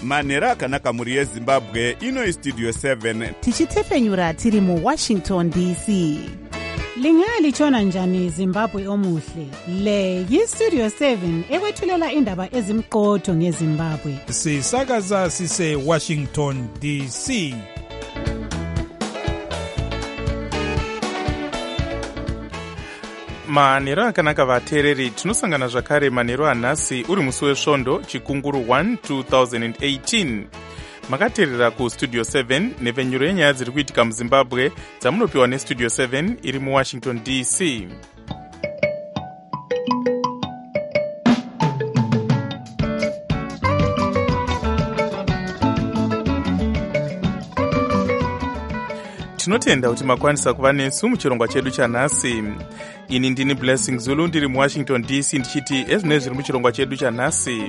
manhero akanaka mhuri yezimbabwe. Ino istudio 7 tichitefenyura tiri muwashington dc. Lingalitshona njani Zimbabwe omuhle? Le yistudio 7 ekwethulela indaba ezimqotho ngeZimbabwe. Sisakaza sise Washington DC. manhero akanaka vateereri, tinosangana zvakare manhero anhasi uri musi wesvondo chikunguru 1 2018. makateerera kustudio 7 nepfenyuro yenyaya dziri kuitika muzimbabwe dzamunopiwa nestudio 7 iri muwashington dc. tinotenda kuti makwanisa kuva nesu muchirongwa chedu chanhasi. Ini ndini Blessing Zulu ndiri muwashington dc ndichiti ezvinezvi zviri muchirongwa chedu chanhasi.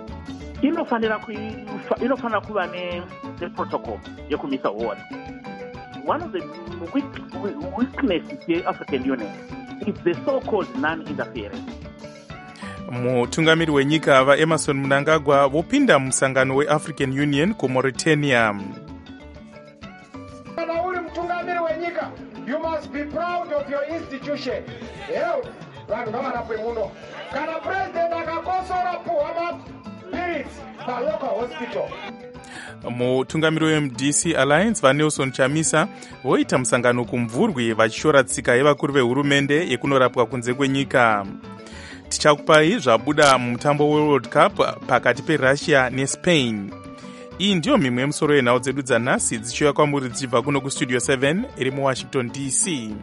inofanira kuva neprotocol yekumisa war. One of the weaknesses yeAfrican Union is the so-called non-interference. mutungamiri wenyika vaEmerson Mnangagwa vopinda musangano weAfrican Union kuMauritania. Kana uri mutungamiri wenyika, you must be proud of your institution. Vanhu ngavarape muno. Kana president akakosora puhama spirits palocal hospital. mutungamiri weMDC Alliance vaNelson Chamisa voita musangano kumvurwi vachishora tsika yevakuru vehurumende yekunorapwa kunze kwenyika. tichakupai zvabuda mumutambo weWorld Cup pakati peRussia neSpain. iyi ndiyo mimwe yemusoro yenhau dzedu dzanhasi dzichiuya kwamuri dzichibva kuno kustudio 7 iri muwashington dc.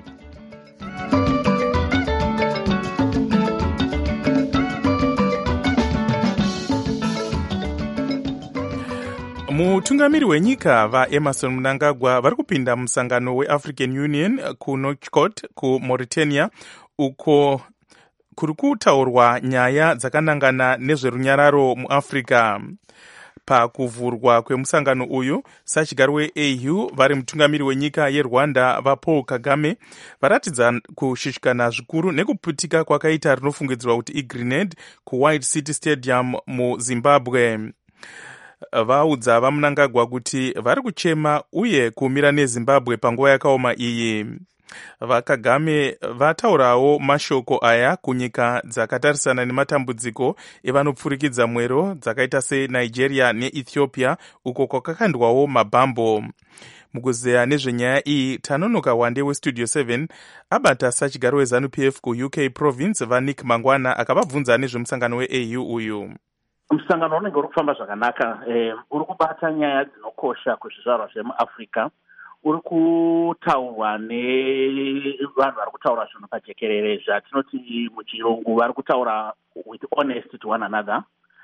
mutungamiri wenyika vaEmerson Mnangagwa vari kupinda musangano weAfrican Union kuNouakchott kuMauritania uko kuri kutaurwa nyaya dzakanangana nezverunyararo muAfrica. pakuvhurwa kwemusangano uyu sachigaro weAU vari mutungamiri wenyika yeRwanda vaPaul Kagame varatidza kushushikana zvikuru nekuputika kwakaita rinofungidzirwa kuti igrenade kuWhite City Stadium muZimbabwe. vaudza vaMnangagwa kuti vari kuchema uye kuumira neZimbabwe panguva yakaoma iyi. vaKagame vataurawo mashoko aya kunyika dzakatarisana nematambudziko evanopfurikidza mwero dzakaita seNigeria neEthiopia uko kwakakandwawo mabhambo. mukuzeya nezvenyaya iyi tanonoka wande westudio 7 abata sachigaro weZANU-PF kuUK province vaNick Mangwana akavabvunza nezvemusangano weAU uyu. Musangano unenge uri kufamba zvakanaka, uri kubata nyaya dzinokosha kuzvizvarwa zvemuAfrica. uri kutaurwa nevanhu vari kutaura zvinhu pajekerere zvatinoti muchirungu vari kutaura with honest to one another.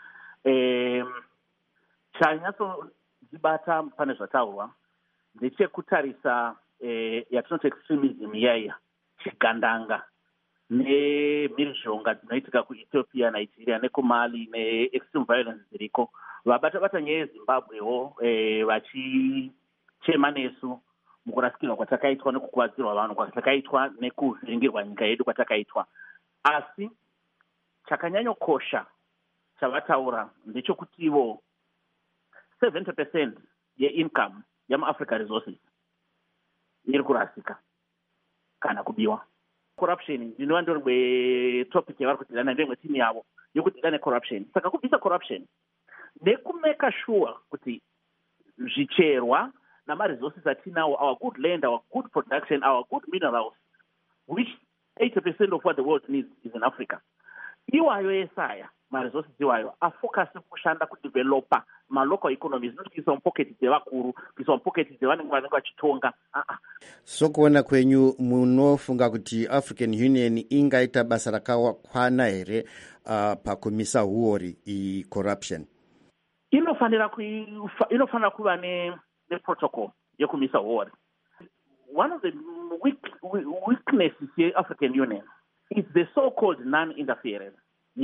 chanyatsodzibata pane zvataurwa ndechekutarisa yatinoti extremism yaiya chigandanga nemhirizhonga dzinoitika kuEthiopia, Nigeria nekumali neextreme violence dziriko. vabata nyaya yeZimbabwewo vachichema nesu mukurasikirwa kwatakaitwa nekukuvadzirwa vanhu kwatakaitwa nekuvhiringirwa nyika yedu kwatakaitwa. asi chakanyanyokosha chavataura ndechokutivo 70% yeincome yamuAfrica resources iri kurasika kana kubiwa. corruption ndinova ndori topic yavari kudhilana ndeimwe timu yavo yokudhila necorruption. saka kubvisa corruption nekumeka sure kuti zvicherwa namaresources atinawo, our good land, our good production, our good minerals, which 80% of what the world needs is in Africa. iwayo yesaya maresources iwayo afocus kushanda kudevelopa malocal economies, not kuisa mupocket dzevakuru, kuisa mupocket dzevanenge vachitonga. sokuona kwenyu munofunga kuti African Union ingaita basa rakakwana here pakumisa huori corruption? inofanira kuva neprotocol yekumisa war. One of the weaknesses yeAfrican Union is the so-called non-interference,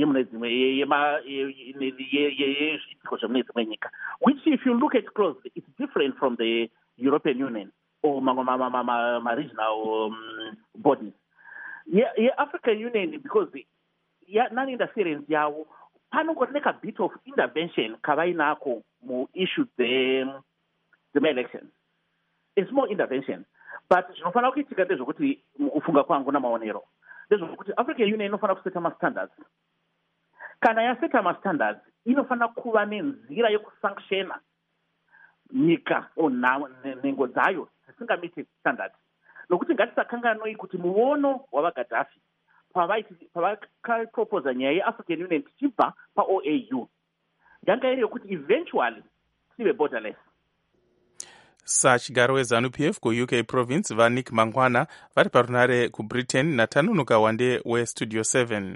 which if you look at closely, it's different from the European Union or regional bodies. African Union, because non-interference yawo panongooneka bit of intervention kavainako issue dzema-elections. It's more intervention. But zvinofanira kuitika ndezvokuti ufunga kwangu namaonero ndezvokuti African Union inofanira kuseta ma-standards. Kana yaseta ma-standards inofanira kuva nenzira yekusanctiona nyika nhengo dzayo dzisingamiti standards. Nokuti ngatisakanganoi kuti muono wavagadhafi pavakaproposa nyaya yeAfrican Union tichibva paOAU yanga iri yokuti eventually tive borderless. Chigaro weZANU-PF kuUK province vaNick Mangwana vari parunare kuBritain naTanunuka Wande weStudio 7.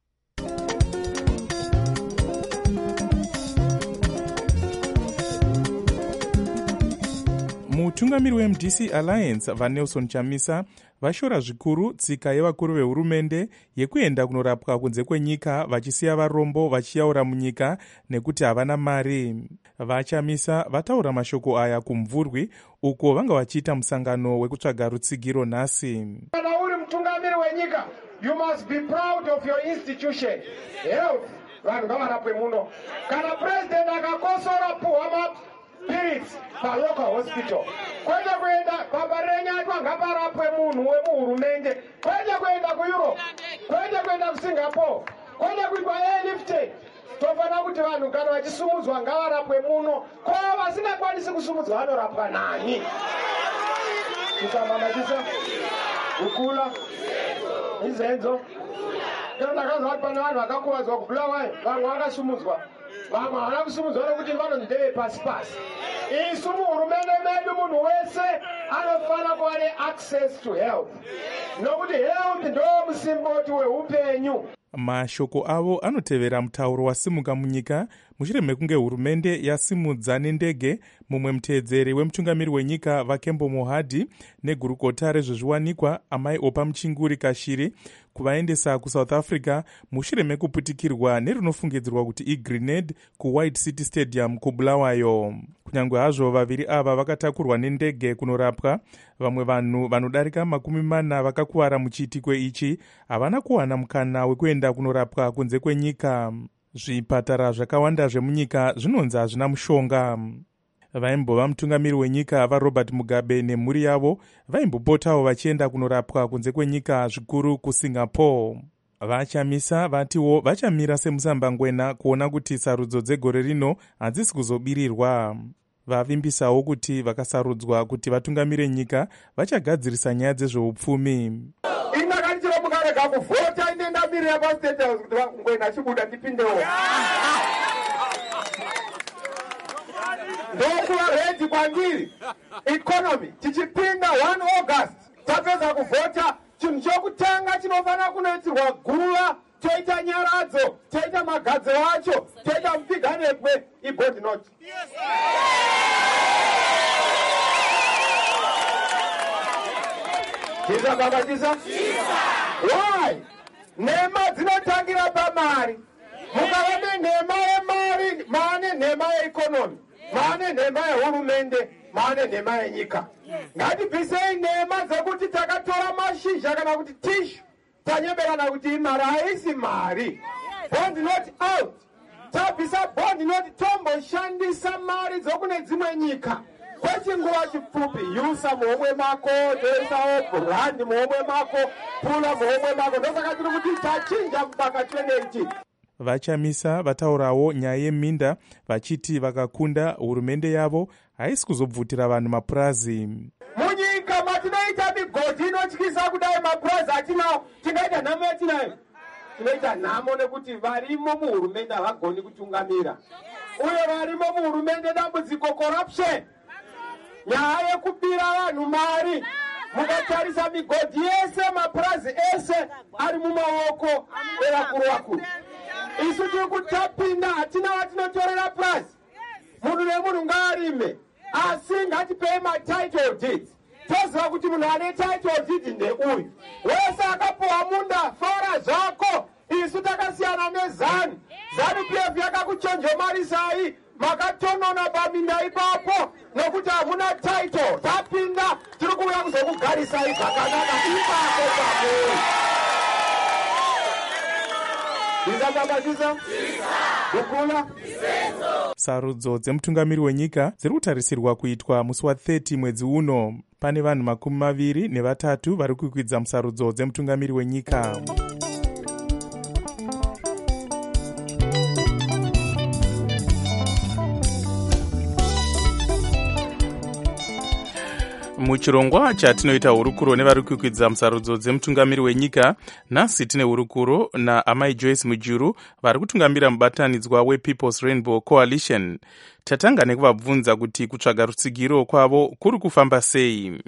mutungamiri weMDC Alliance vaNelson Chamisa vashora zvikuru tsika yevakuru vehurumende yekuenda kunorapwa kunze kwenyika vachisiya varombo vachiyaura munyika nekuti havana mari. VaChamisa vataura mashoko aya kumvurwi uko vanga vachiita musangano wekutsvaga rutsigiro nhasi. Kana uri mutungamiri wenyika, you must be proud of your institution. Health, vanhu ngavarapwe muno. Kana president akakosora puhama Pirates palocal hospital. Kwenda kuenda pabarenyatwa ngaparapwe munhu wemuhurumende. Kwenda kuenda kuEurope. Kwenda kuSingapore. Kwenda kuitwa airlifted. Tofana kuti vanhu kana vachisumudzwa ngavarapwe muno. Kwa vasingakwanisi kusumudzwa vanorapwa nani? Kusamamachisa. Ukula. Izenzo. Kana ndakazwa pana vanhu vakakuvadzwa kubulawayo. Vamwe vakasumudzwa. Vamwe havana kusumudzwa nokuti vanonzvideve pasi. Isu muhurumende medu munhu wese anofanira kuva neaccess to health. Nokuti health ndo musimboti weupenyu. Mashoko avo anotevera mutauro wasimuka munyika mushure mekunge hurumende yasimudza nendege mumwe muteedzeri wemutungamiri wenyika Vakembo Mohadi negurukota rezvezviwanikwa Amai Opa Muchinguri Kashiri kuvaendesa kuSouth Africa mushure mekuputikirwa nerunofungidzirwa kuti igrenade kuWhite City Stadium kuBulawayo. Kunyangwe hazvo vaviri ava vakatakurwa nendege kunorapwa, vamwe vanhu vanodarika 40 vakakuvara muchiitiko ichi havana kuwana mukana wekuenda kunorapwa kunze kwenyika. Zvipatara zvakawanda zvemunyika zvinonzi hazvina mushonga. Vaimbova mutungamiri wenyika vaRobert Mugabe nemhuri yavo vaimbopotawo vachienda kunorapwa kunze kwenyika zvikuru kuSingapore. VaChamisa vatiwo vachamira semusambangwena kuona kuti sarudzo dzegore rino hadzisi kuzobirirwa. Vavimbisawo kuti vakasarudzwa kuti vatungamire nyika vachagadzirisa nyaya dzezveupfumi. Indakanichiro mukarega kuvhota ine ndamirira pastate house kuti ngwena chibuda ndipindewo. Ndokuva redi kwandiri. Economy tichipinda 1 August tapedza kuvhota. Chinhu chokutanga chinofanira kunoitirwa guruva, toita nyaradzo, toita magadziro acho, toita mupiganekwe ibody not. Tisa baba tisa? Why? Nhema dzinotangira pamari. Mukava nenhema yemari, maane nhema yeekonomi, maane nhema yehurumende, maane nhema yenyika. Ngatibvisei nhema dzekuti takatora mashizha kana kuti tishu tanyeberana kuti imari haisi mari. Bond not out. Tabvisa bond not tomboshandisa mari dzokune dzimwe nyika. Kwechinguva chipfupi yusa muhomwe mako, toisawo brand muhomwe mako, pula muhomwe mako. Ndosaka tiri kuti tachinja mubaka chenechi. VaChamisa vataurawo nyaya yeminda vachiti vakakunda hurumende yavo haisi kuzobvutira vanhu mapurazi. Munyika matinoita migodhi inotyisa kudai mapurazi atinawo, tingaita nhamo yatinayo. Tinoita nhamo nekuti varimo muhurumende havagoni kutungamira. Uye varimo muhurumende dambudziko corruption. Nyaya yekubira vanhu mari. Mukatarisa migodhi yese mapurazi ese ari mumaoko evakuru. Isu tiri kutapinda hatina watinotorera purazi. Munhu nemunhu ngaarime. Asi ngatipei matitle deeds. Toziva kuti munhu ane title deed ndeuyu. Wese akapuwa munda fara zvako. Isu takasiyana neZANU. ZANU-PF yakakuchonjomarisai. Makatonona paminda ipapo. Nokuti hamuna title. Tapinda tiri kuuya kuzokugarisai zvakanaka ipapo pamuri. Tisa baba tisa? Kukula sarudzo dzemutungamiri wenyika dziri kutarisirwa kuitwa musi wa30 mwedzi uno. Pane vanhu 23 vari kukwidza musarudzo dzemutungamiri wenyika. Muchirongwa chatinoita hurukuro nevari kukwidza musarudzo dzemutungamiri wenyika, nhasi tine hurukuro naamai Joyce Mujuru vari kutungamira mubatanidzwa wePeople's Rainbow Coalition. Tatanga nekuvabvunza kuti kutsvaga rutsigiro kwavo kuri kufamba sei.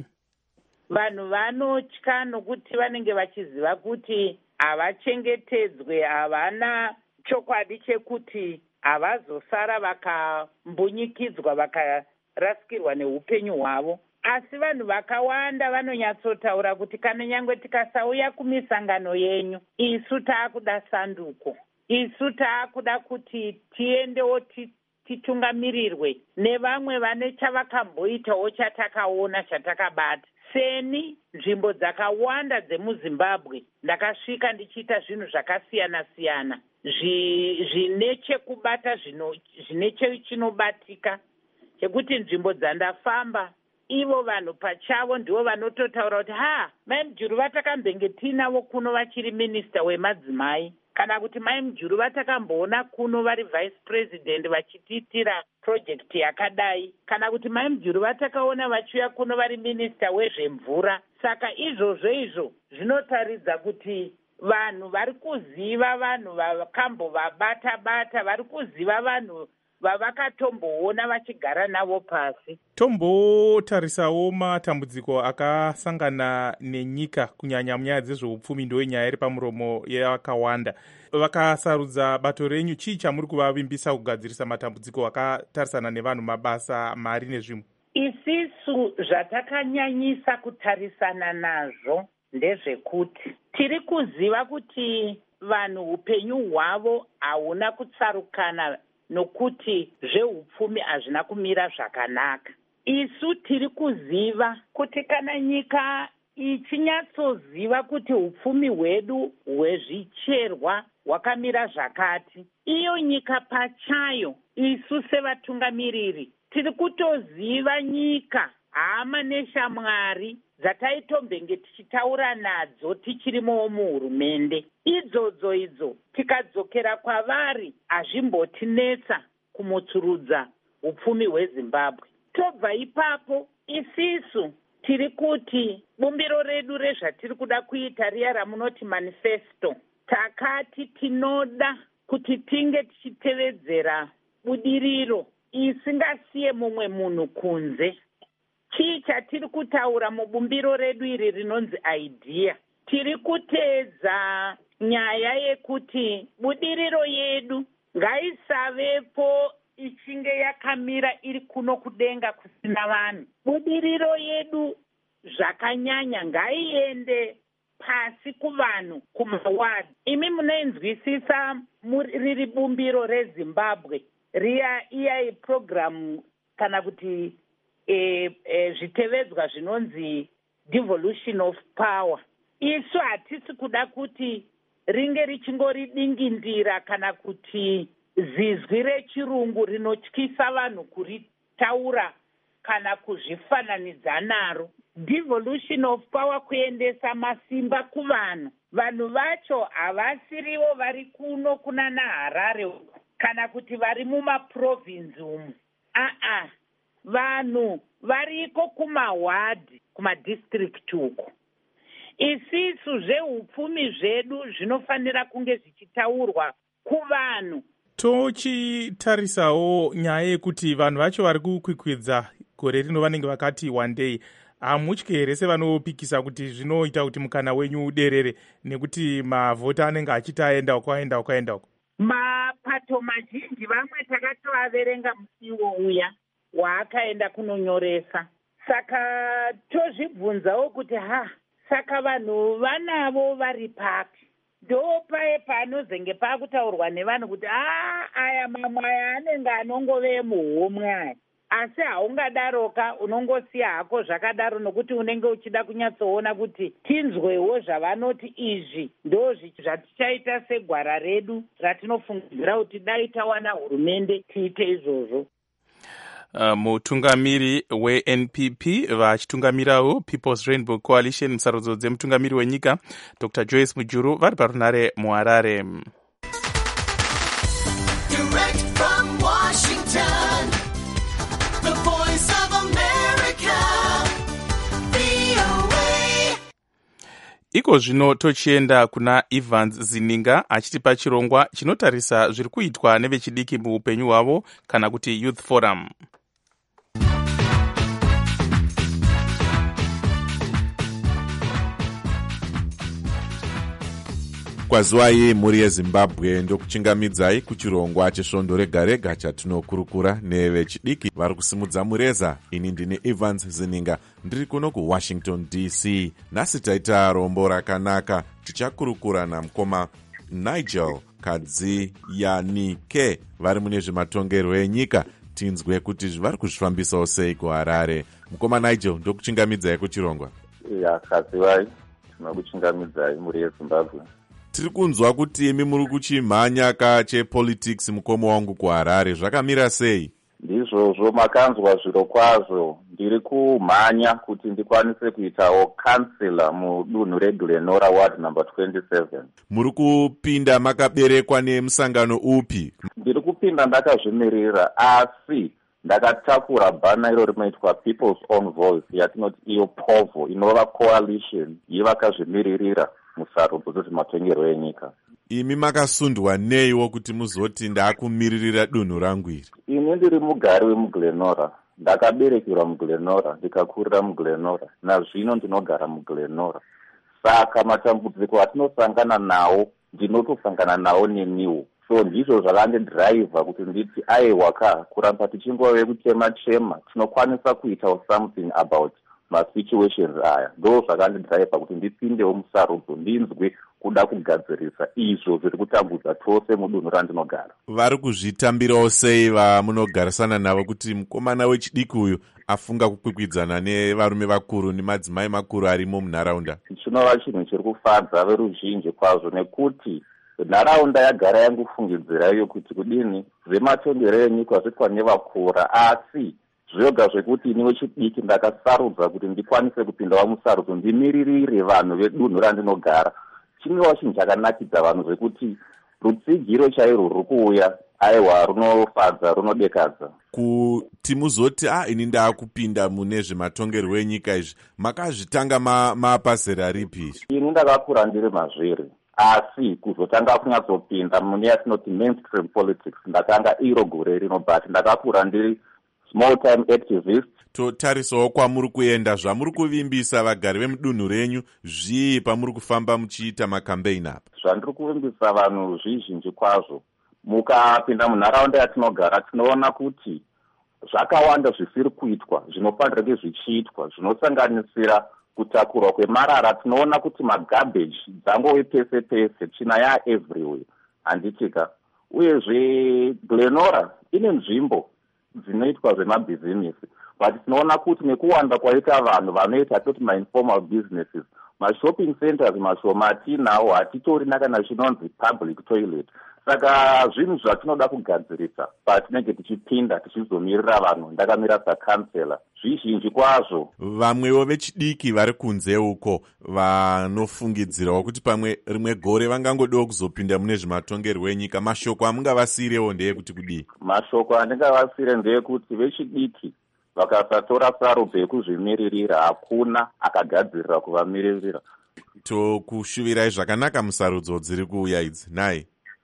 Vanhu vanotya nokuti vanenge vachiziva kuti havachengetedzwe, havana chokwadi chekuti havazosara vakambunyikidzwa vakarasikirwa neupenyu hwavo. Asi vanhu vakawanda vanonyatsotaura kuti kana nyangwe tikasauya kumisangano yenyu, isu taakuda sanduko, isu taakuda kuti tiendewo titungamirirwe nevamwe vane chavakamboitawo chatakaona chatakabata. Seni nzvimbo dzakawanda dzemuZimbabwe ndakasvika ndichiita zvinhu zvakasiyana-siyana zvine chekubata zvine chinobatika, chekuti nzvimbo dzandafamba ivo vanhu pachavo ndivo vanototaura kuti mai Mujuru vatakambenge tinavo kuno vachiri minista wemadzimai, kana kuti mai Mujuru vatakamboona kuno vari vice president vachitiitira project yakadai, kana kuti mai Mujuru vatakaona vachiuya kuno vari minista wezvemvura. Saka izvozvo zvinotaridza kuti vanhu vari kuziva vanhu vakambovabata-bata, vari kuziva vanhu vavakatomboona vachigara navo pasi. Tombotarisawo matambudziko akasangana nenyika kunyanya munyaya dzezveupfumi ndoyenyaya iri pamuromo yakawanda. Vakasarudza bato renyu, chii chamuri kuvavimbisa kugadzirisa matambudziko akatarisana nevanhu, mabasa, mari nezvimwe? Isisu zvatakanyanyisa kutarisana nazvo ndezvekuti tiri kuziva kuti vanhu upenyu hwavo hauna kutsarukana nokuti zveupfumi hazvina kumira zvakanaka. Isu tiri kuziva kuti kana nyika ichinyatsoziva kuti upfumi hwedu hwezvicherwa hwakamira zvakati, iyo nyika pachayo isu sevatungamiriri tiri kutoziva nyika, hama neshamwari dzataitombenge tichitaura nadzo tichirimowo muhurumende. Idzo tikadzokera kwavari hazvimbotinetsa kumutsurudza upfumi hweZimbabwe. Tobva ipapo isisu tiri kuti bumbiro redu rezvatiri kuda kuita riya ramunoti manifesto, takati tinoda kuti tinge tichitevedzera budiriro isingasiye mumwe munhu kunze. Chii chatiri kutaura mubumbiro redu iri rinonzi idea? Tiri kuteedza nyaya yekuti budiriro yedu ngaisavepo ichinge yakamira iri kuno kudenga kusina vanhu. Budiriro yedu zvakanyanya ngaiende pasi kuvanhu, kumawadi. Imi munoinzwisisa riri bumbiro reZimbabwe, iya program kana kuti zvitevedzwa zvinonzi devolution of power. Isu hatisi kuda kuti ringe richingoridingindira kana kuti zizwi rechirungu rinotyisa vanhu kuritaura kana kuzvifananidza naro. Devolution of power, kuendesa masimba kuvanhu. Vanhu vacho havasirivo vari kuno kuna naHarare kana kuti vari mumaprovinsi umu. Vanhu variko kumawadi, kumadistrict uko. Isisu zveupfumi zvedu zvinofanira kunge zvichitaurwa kuvanhu. Tochitarisawo nyaya yekuti vanhu vacho vari kukwikwidza gore rino vanenge vakati one day, hamutyi here sevanopikisa kuti zvinoita kuti mukana wenyu uderere nekuti mavhota anenge achiti aenda uko? Mapato mazhinji vamwe takatoaverenga musiwo uya waakaenda kunonyoresa. Saka tozvibvunzawo kuti saka vanhu vanavo vari papi? Ndopaye panozenge pakutaurwa nevanhu kuti aya mamwe aya anenge anongove muhomwe aya. asi haungadaroka unongosiya hako zvakadaro nokuti unenge uchida kunyatsoona kuti tinzwewo zvavanoti izvi ndo zvatichaita segwara redu ratinofungidzira kuti dai tawana hurumende tiite izvozvo. Mutungamiri weNPP vachitungamirawo People's Rainbow Coalition musarudzo dzemutungamiri wenyika Dr. Joyce Mujuru vari parunare muHarare. Direct from Washington, the voice of America, VOA. Iko zvino tochienda kuna Evans Zininga achitipa chirongwa chinotarisa zviri kuitwa nevechidiki muupenyu hwavo kana kuti Youth Forum. Kwazwai mhuri yeZimbabwe ndokuchingamidzai kuchirongwa chesvondo rega rega chatinokurukura nevechidiki vari kusimudza mureza. Ini ndine Evans Zininga ndiri kuno kuWashington DC. Nhasi taita rombo rakanaka, tichakurukura namukoma Nigel Kadziyanike vari mune zvematongerwo enyika. Tinzwe kuti vari kuzvifambisawo sei kuHarare. Mukoma Nigel ndokuchingamidzai kuchirongwa. Kadziwai tinokuchingamidzai mhuri yeZimbabwe. Tiri kunzwa kuti imi muri kuchimhanya kachepolitics mukoma wangu kuHarare, zvakamira sei? Ndizvozvo makanzwa zviro kwazvo. Ndiri kumhanya kuti ndikwanise kuitawo kansela mudunhu reGlenora ward number 27. Muri kupinda makaberekwa nemusangano upi? Ndiri kupinda ndakazvimirira, asi ndakatakura bhana iro rinoitwa People's Own Voice yatinoti iyo POVO, inova coalition yevakazvimiririra musarudzo dzezvematongerwo enyika. Imi makasundwa neiwo kuti muzoti ndakumiririra dunhu rangu iri? Ini ndiri mugari wemuGlenora, ndakaberekera muGlenora, ndikakurira muGlenora, nazvino ndinogara muGlenora. Saka matambudziko atinosangana nawo ndinotosangana nawo neniwo. So ndizvo zvakandidhiraivha kuti nditi aiwaka kuramba tichingove kuchema-chema, tinokwanisa kuitawo something about masituations aya. Ndo zvakandidhiraivha kuti ndipindewo musarudzo ndinzwe kuda kugadzirisa izvo zviri kutambudza tose mudunhu randinogara. Vari kuzvitambirawo sei vamunogarisana navo kuti mukomana wechidiki uyu afunga kukwikwidzana nevarume vakuru nemadzimai makuru arimo munharaunda? Chinova chinhu chiri kufadza veruzhinji kwazvo, nekuti nharaunda yagara yangufungidzira iyo kuti kudini zvematongerwo enyika zviitwa nevakura, asi zvoga zvekuti ini wechidiki ndakasarudza kuti ndikwanise kupindawo musarudzo ndimiririre vanhu vedunhu randinogara. Chinova chinhu chakanakidza vanhu zvekuti rutsigiro chairwo ruri kuuya, aiwa runofadza, runodekadza. Kuti muzoti ini ndaakupinda mune zvematongerwo enyika izvi, makazvitanga mapazera ripi? Ini ndakakura ndiri mazviri, asi kuzotanga kunyatsopinda mune yatinoti mainstream politics ndakanga iro gore rino, but ndakakura ndiri small time activist. Totarisawo kwamuri kuenda, zvamuri kuvimbisa vagari vemudunhu renyu zvii pamuri kufamba muchiita makampein apa? Zvandiri kuvimbisa vanhu zvizhinji kwazvo. Mukapinda munharaunda yatinogara tinoona kuti zvakawanda zvisiri kuitwa zvinofanira kunge zvichiitwa, zvinosanganisira kutakurwa kwemarara. Tinoona kuti magarbage dzangove pese pese, tsvina yaeverywhere, handitika. Uyezve Glenora ine nzvimbo dzinoitwa zvemabhizinesi, but tinoona kuti nekuwanda kwaita vanhu vanoita toti ma-informal businesses, ma-shopping centers mashoma atinawo hatitorina kana chinonzi public toilet. Saka zvinhu zvatinoda kugadzirisa patinenge tichipinda tichizomirira vanhu, ndakamira sakansela, zvizhinji kwazvo. Vamwewo vechidiki vari kunze uko vanofungidzirawo kuti pamwe rimwe gore vangangodawo kuzopinda mune zvematongerwo enyika, mashoko amungavasiyirewo ndeyekuti kudii? Mashoko andingavasire ndeyekuti vechidiki vakasatora sarudzo yekuzvimiririra hakuna akagadzirira kuvamiririra. Tokushuvirai zvakanaka musarudzo dziri kuuya idzi. Nai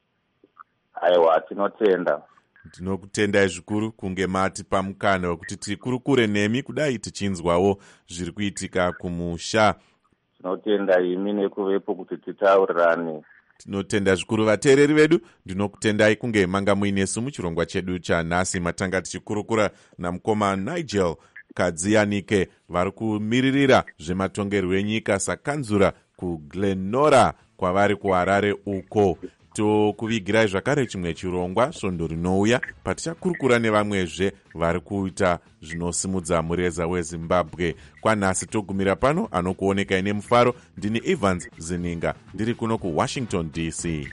aiwa, tinotenda. Tinokutendai zvikuru kunge mati pamukana wekuti tikurukure nemi kudai tichinzwawo zviri kuitika kumusha. Tinotenda imi nekuvepo kuti titaurirane. Tinotenda zvikuru vateereri vedu. Ndinokutendai kunge manga muinesu muchirongwa chedu chanhasi. Matanga tichikurukura namukoma Nigel Kadziyanike vari kumiririra zvematongerwo enyika sakanzura kuGlenora kwavari kuHarare uko. tokuvigirai zvakare chimwe chirongwa svondo rinouya patichakurukura nevamwezve vari kuita zvinosimudza mureza wezimbabwe. Kwanhasi togumira pano. Anokuonekai nemufaro ndini Evans Zininga ndiri kuno kuWashington DC.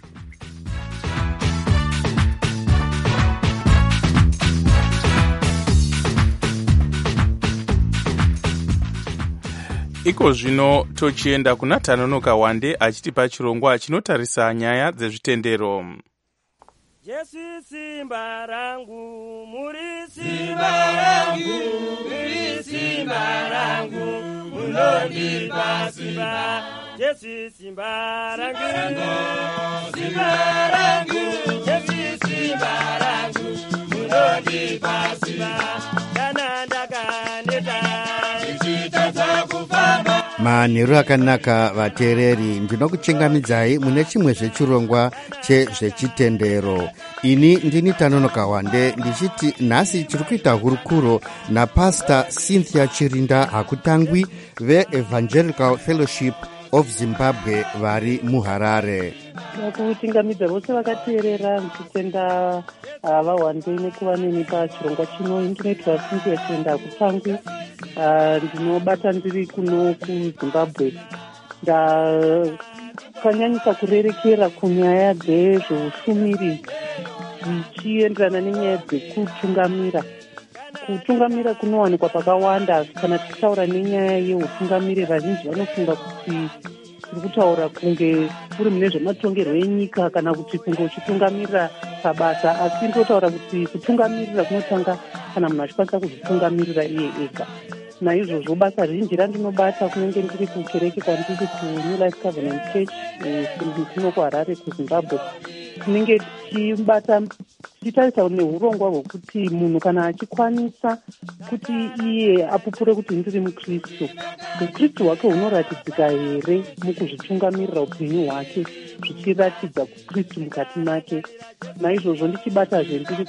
Iko zvino tochienda kuna Tanonoka Wande achitipa chirongwa chinotarisa nyaya dzezvitendero. Jesu simba rangu, muri simba rangu, muri simba rangu, munondipa simba. Jesu simba rangu, simba rangu, Jesu simba rangu, munondipa simba. Kana ndakaneta, ichitadza kufamba. manheru akanaka vateereri, ndinokuchingamidzai mune chimwe zvechirongwa chezvechitendero. Ini ndini Tanonoka Wande ndichiti nhasi tiri kuita hurukuro naPastor Cynthia Chirinda Hakutangwi veEvangelical Fellowship of Zimbabwe vari muHarare. Kuchingamidza vose vakateerera mukutenda vaWande nekuva neni pachirongwa chino. Ndinoitwa Cynthia Chirinda Hakutangwi, ndinobata ndiri kuno kuZimbabwe. Ndakanyanyisa kurerekera kunyaya dzezveushumiri zvichienderana nenyaya dzekutungamira. Kutungamira kunowanikwa pakawanda. Kana tichitaura nenyaya yeutungamiri, vazhinji vanofunga kuti tiri kutaura kunge uri mune zvematongerwo enyika kana kuti kunge uchitungamirira pabasa, asi ndotaura kuti kutungamirira kunotanga kana munhu achikwanisa kuzvitungamirira iye ega. Naizvozvo basa rinji randinobata kunenge ndiri kukereke kwandiri kuNew Life Covenant Church kuno kuHarare kuZimbabwe, tinenge tichibata tichitarisa neurongwa hwekuti munhu kana achikwanisa kuti iye apupure kuti ndiri muKristu, uKristu hwake hunoratidzika here mukuzvitungamirira upenyu hwake, zvichiratidza kuKristu mukati make. Naizvozvo ndichibatazve ndiri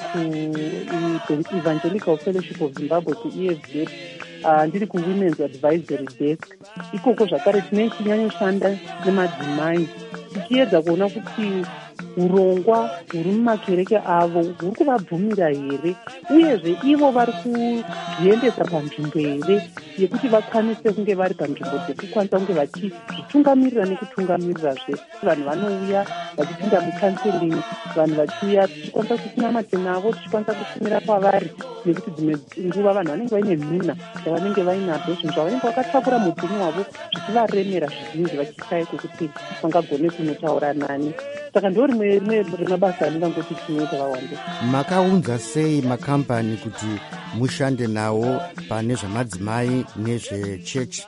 kuEvangelical Fellowship of Zimbabwe kuEFZ, ndiri kuWomen's Advisory Desk. Ikoko zvakare tinenge tichinyanya nemadzimai, tichiedza kuona kuti urongwa huri mumakereke avo huri kuvabvumira here, uyezve ivo vari kuzviendesa panzvimbo here yekuti vakwanise kunge vari panzvimbo dzekukwanisa kunge vachizvitungamirira nekutungamirizve. Vanhu vanouya vachipinda mukanseling, vanhu vachiuya tichikwanisa kusinamate navo, tichikwanisa kusimira pavari, nekuti dzimwe nguva vanhu vanenge vaine nhuna dzavanenge vainadzo, zvinhu zvavanenge vakatakura muupenyu hwavo zvichivaremera zvizhinji, vachishaye kwekuti vangagone kunotaura nani. Saka ndo rimwe remabasa andingangoti tinoita vaWande. Makaunza sei makambani kuti mushande nawo pane zvamadzimai nezvechechi?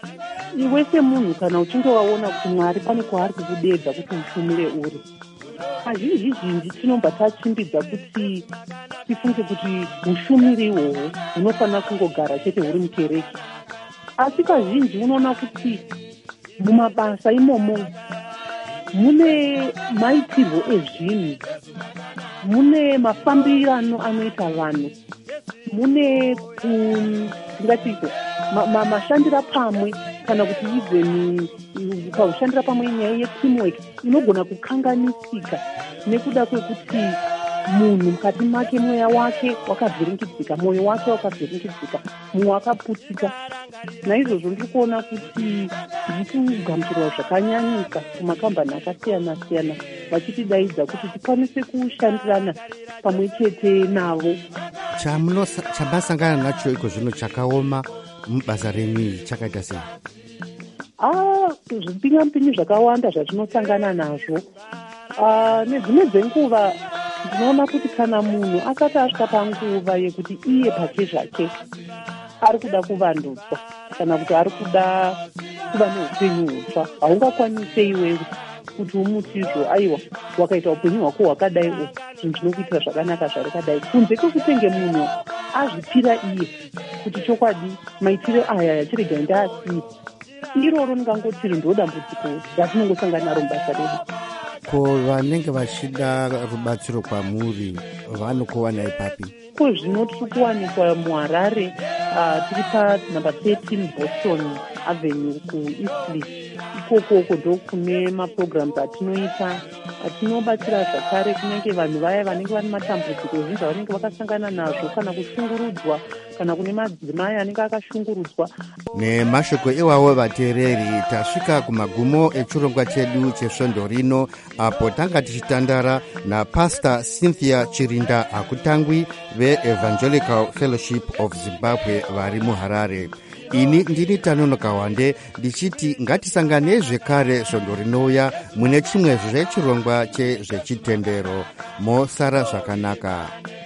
Iwe semunhu kana uchinge waona kuti Mwari pane kwaari kukudedza kuti ushumire uri, kazhinji zhinji tinomba tachimbidza kuti tifunge kuti ushumiri ihwohwo hunofanira kungogara chete huri mukereke, asi kazhinji unoona kuti mumabasa imomo mune maitirwo ezvinhu, mune mafambirano anoita vanhu, mune tingatiko mashandira pamwe, kana kuti even paushandira pamwe nyaya yeteamwork inogona kukanganisika nekuda kwekuti munhu mukati make mweya wake wakavhiringidzika, mwoyo wake wakavhiringidzika, mumwe wakaputika. Naizvozvo ndiri kuona kuti ndiri kugamuchirwa zvakanyanyika kumakambani akasiyana siyana, vachitidaidza kuti tikwanise kushandirana pamwe chete navo. Chamasangana nacho iko zvino chakaoma mubasa renyu chakaita sei? Zvipinyampinyi zvakawanda zvatinosangana nazvo. Nedzimwe dzenguva ndinoona kuti kana munhu asati asvika panguva yekuti iye pake zvake ari kuda kuvandudzwa kana kuti ari kuda kuva neupenyu hutsva, haungakwanise iwewe kuti umutizvo aiwa wakaita upenyu hwako hwakadai, zvinhu zvinokuitira zvakanaka zvarikadai, kunze kwekutenge munhu azvipira iye kuti chokwadi maitiro aya yachirega ndaasiye. Iroro ndingangoti ndo dambudziko ratinongosangana naro mubasa redu. Ko vanenge vachida rubatsiro kwamuri vanokuwana ipapi? Ko zvino tiri kuwanikwa muHarare, tiri panumber 13 Boston avenue kueastleigh. Ikokoko ndo kune maprograms atinoita atinobatsira zvakare kunyange vanhu vaya vanenge vane matambudziko ezvinhu zvavanenge vakasangana nazvo kana kushungurudzwa kana kune madzimai anenge akashungurudzwa. Nemashoko iwawo vateereri, tasvika kumagumo echirongwa chedu chesvondo rino, apo tanga tichitandara naPastor Cynthia Chirinda akutangwi veEvangelical Fellowship of Zimbabwe vari muHarare. Ini ndini Tanonoka Wande ndichiti ngatisangane zvekare svondo rinouya mune chimwe zvechirongwa chezvechitendero. Mosara zvakanaka.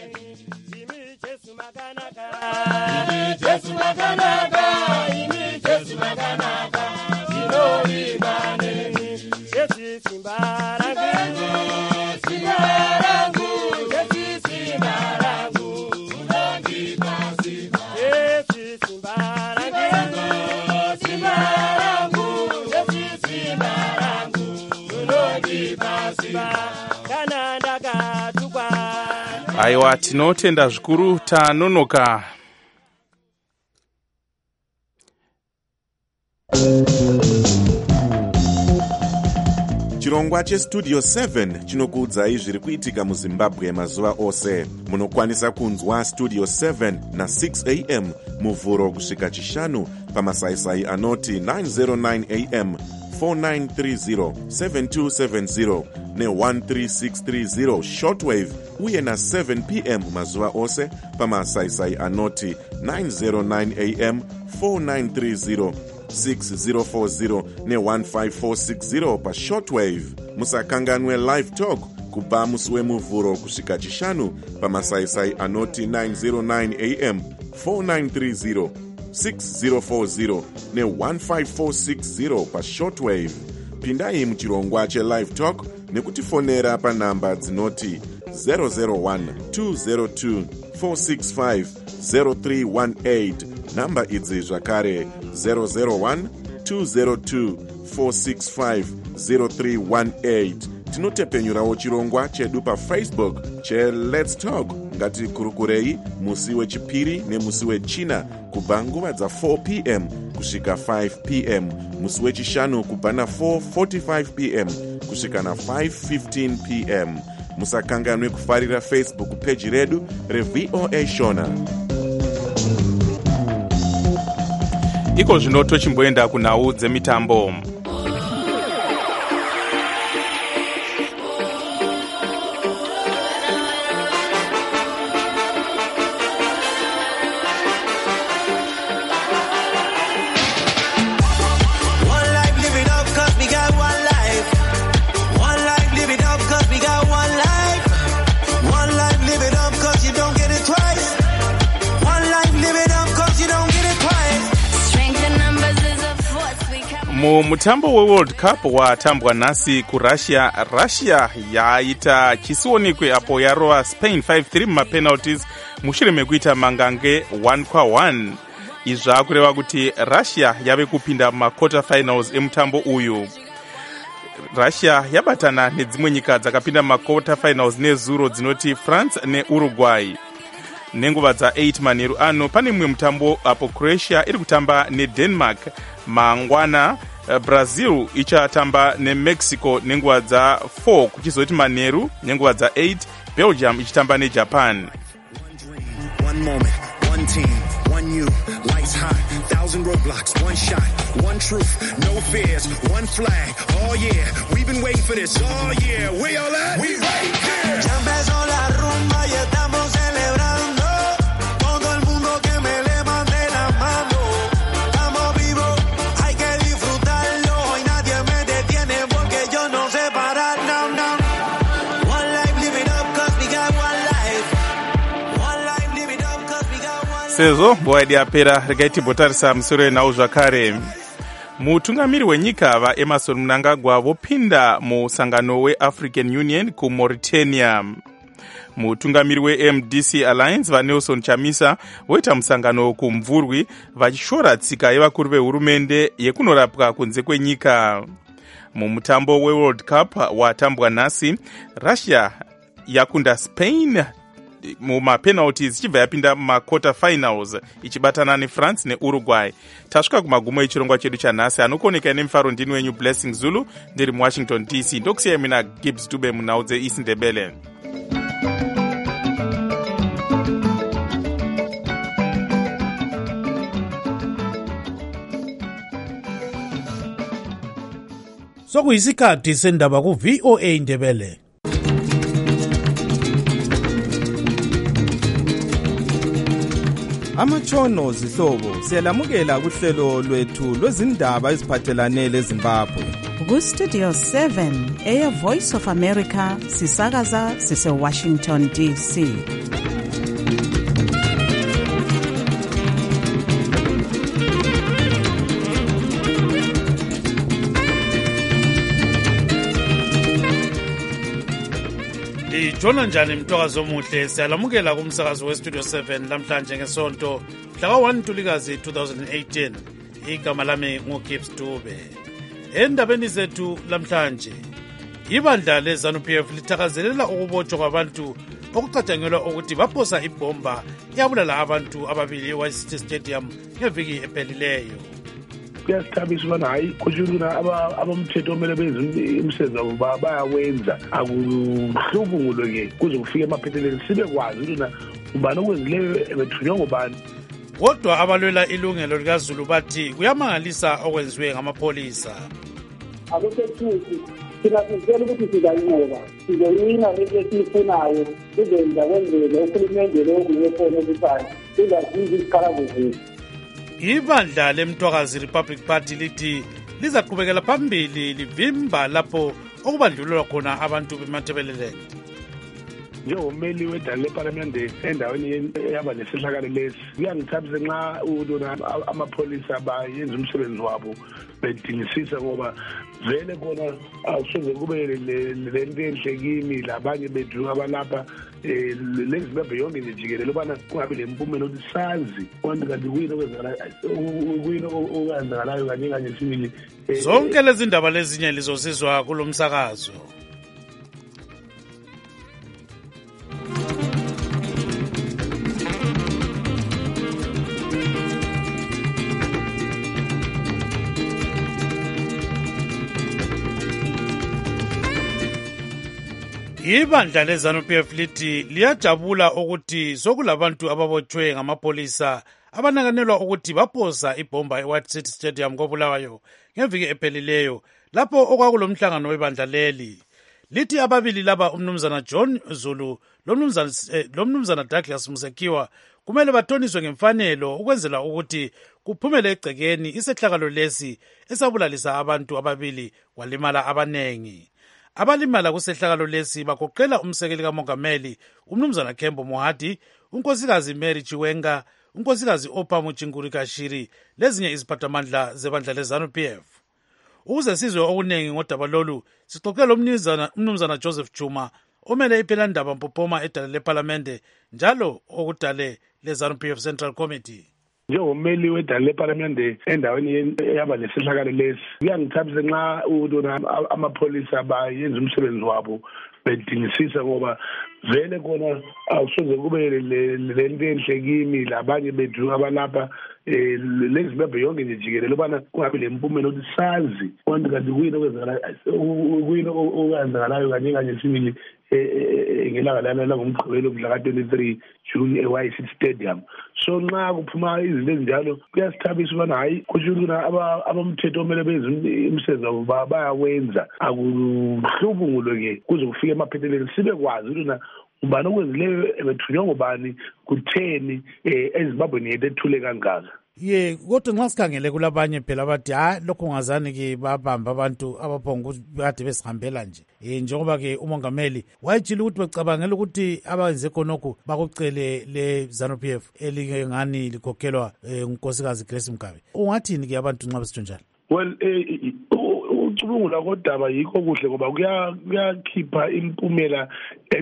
Aiwa, tinotenda zvikuru Tanonoka. Chirongwa chestudio 7 chinokuudzai zviri kuitika muZimbabwe mazuva ose. Munokwanisa kunzwa studio 7 na 6 am muvhuro kusvika chishanu pamasaisai anoti 909 am 4930 7270 ne13630 shortwave uye na 7 pm mazuva ose pamasaisai anoti 909 am 4930 6040 ne15460 pashortwave. Musakanganwe live talk kubva musi wemuvhuro kusvika chishanu pamasaisai anoti 909 am 4930 6040 ne15460 pashortwave. Pindai muchirongwa chelive talk nekutifonera panhamba dzinoti 001 202 465 0318. Namba idzi zvakare 001 202 465 0318. Tinotepenyurawo chirongwa chedu paFacebook cheLet's Talk. Ngatikurukurei musi wechipiri nemusi wechina kubva nguva dza4 pm kusvika 5 pm, musi wechishanu kubva na4:45 pm kusvika na5:15 pm. Musakanganwe kufarira Facebook page redu reVOA Shona. Iko zvino tochimboenda kunhau dzemitambo. Mutambo weWorld Cup watambwa nhasi kuRussia, Russia yaita chisionekwe apo yarova Spain 5-3 mumapenalties mushure mekuita mangange 1-1. Izvi zvakureva kuti Russia yave kupinda mumaquarter finals emutambo uyu. Russia yabatana nedzimwe nyika dzakapinda mumaquarter finals nezuro dzinoti France neUruguay. Nenguva dza8 manheru ano pane mumwe mutambo apo Croatia iri kutamba neDenmark. Mangwana Brazil ichatamba neMexico nenguva dza4 kuchizoti manheru nenguva dza8 Belgium ichitamba neJapan. One moment, one team, one you, lights high, 1,000 roadblocks, one shot, one truth, no fears, one flag. Oh yeah, we've been waiting for this all year. Where y'all at? We right here. Ya empezó la rumba y estamos celebrando. Todo el mundo que me levante la mano. Estamos vivos, hay que disfrutarlo. Y nadie me detiene porque yo no sé parar. No, no. One life, live it up, cause we got one life. One life, live it up, cause we got one life. Sezvo nguva yedu yapera, regai timbotarisa musoro wenhau zvakare. Mutungamiri wenyika vaEmmerson Mnangagwa vopinda musangano weAfrican Union kuMauritania. Mutungamiri weMDC Alliance vaNelson Chamisa voita musangano kumvurwi vachishora tsika yevakuru vehurumende yekunorapwa kunze kwenyika. Mumutambo weWorld Cup watambwa nhasi, Russia yakunda Spain mumapenalties ichibva yapinda mumaquarter finals ichibatana neFrance neuruguay. Tasvika kumagumo echirongwa chedu chanhasi. Anokuoneka nemufaro ndini wenyu Blessing Zulu ndiri muWashington DC. Ndokusiyai mina Gibbs Dube munhau dzeIsindebele. Sokuyisikhathi sendaba ku-VOA Indebele. Amatshono zihlobo siyalamukela kuhlelo lwethu lwezindaba eziphathelane leZimbabwe. Ku-Studio 7 eya Voice of America sisakaza sise-Washington DC. Jona njani mtokazi omuhle, siyalamukela kumsakazo we-Studio 7 lamhlanje ngesonto mhla ka-1 Ntulikazi 2018. Igama lami nguGibbs Dube. Endabeni zethu lamhlanje, ibandla le-ZANU-PF lithakazelela ukubotshwa kwabantu okucatshangelwa ukuthi baphosa ibhomba yabulala abantu ababili eWhite City Stadium ngeviki ephelileyo. Kuyasithabisa ubana hayi kushukuna abamthetho omele benze imisebenzi wabo bayawenza, akuhlubungulwe-ke kuze kufike emaphethelweni sibe kwazi ukuthi ubani okwenzileyo bethunywa ngobani. Kodwa abalwela ilungelo likaZulu bathi kuyamangalisa okwenziwe ngamapholisa. Akusethuthi thina sizela ukuthi sizayinqoba, sizoyina lento esiyifunayo, sizenza kwenzele uhulumende lo kungekhona ukuthi sizaziza izikhalazo zethu. Ibandla leMtwakazi Republic Party lithi lizaqhubekela phambili livimba lapho okubandlululwa khona abantu bemathebeleleni. Njengommeli wedala leParliamente endaweni yaba nesehlakalo lesi, kuyangithabisa nxa ulona amapholisa bayenza umsebenzi wabo bedingisisa, ngoba vele khona awusoze kube lento enhle kimi labanye bethu abalapha leZimbabwe yonke nje jikelele ubana kungabi lempumela ukuthi sazi konke kanti kuyini okwenzakalayo kanye kanye sibili. Zonke lezi ndaba lezinye lizosizwa kulomsakazo. Ibandla le-ZANU-PF lithi liyajabula ukuthi sokulabantu ababotshwe ngamapolisa abanakanelwa ukuthi baphosa ibhomba eWhite City Stadium koBulawayo ngeviki ephelileyo lapho okwakulomhlangano webandla leli. Lithi ababili laba, umnumzana John Zulu lomnumzana Douglas Musekiwa, kumele bathoniswe ngemfanelo ukwenzela ukuthi kuphumele egcekeni isehlakalo lesi esabulalisa abantu ababili walimala abanengi. Abalimala kusehlakalo lesi bagoqela umsekeli kamongameli umnumzana Kembo Mohadi, unkosikazi Mary Chiwenga, unkosikazi Opa Muchinguri Kashiri lezinye iziphathamandla zebandla leZANU-PF. Ukuze sizwe okunengi ngodaba lolu, sixoxele umnumzana Joseph Chuma omele ipelandaba Mpopoma edale leParliamente njalo okudale leZANU-PF Central Committee. Njengommeli wedala leParliamente endaweni yaba nesehlakalo lesi, kuyangithabisa nxa ulona amapholisa bayenza umsebenzi wabo bedingisisa, ngoba vele khona awusoze kube lento enhle kimi labanye bethu abalapha leZimbabwe yonke nje jikelele ubana kungabi lempumela ukuthi sazi konke kanti kuyini okwenzakalayo kanye kanye sibili ngelanga lana langomgqibelo mhla ka-23 June eWhite City Stadium. So nxa kuphuma izinto ezinjalo kuyasithabisa ubana hayi kushukuna abamthetho omele benze imisebenzi wabo bayawenza, akuhlubungulwe-ke kuze kufike emaphethelweni sibe kwazi ukuthi ubani okwenzileyo bethunywa ngobani, kutheni eZimbabwe yethu ethule kangaka. Kodwa nxa sikhangele kulabanye phela abathi lokho ngazani-ke babamba abantu abaphonga kade besihambela nje. Njengoba-ke umongameli wayetshile ukuthi becabangela ukuthi abenze khonokho bakucele le-ZANU-PF elingani likhokhelwa ngunkosikazi Grace Mugabe. Ungathini-ke abantu nxa besitsho njalo? Well, ucubungula kodaba yikho kuhle ngoba kuyakhipha impumela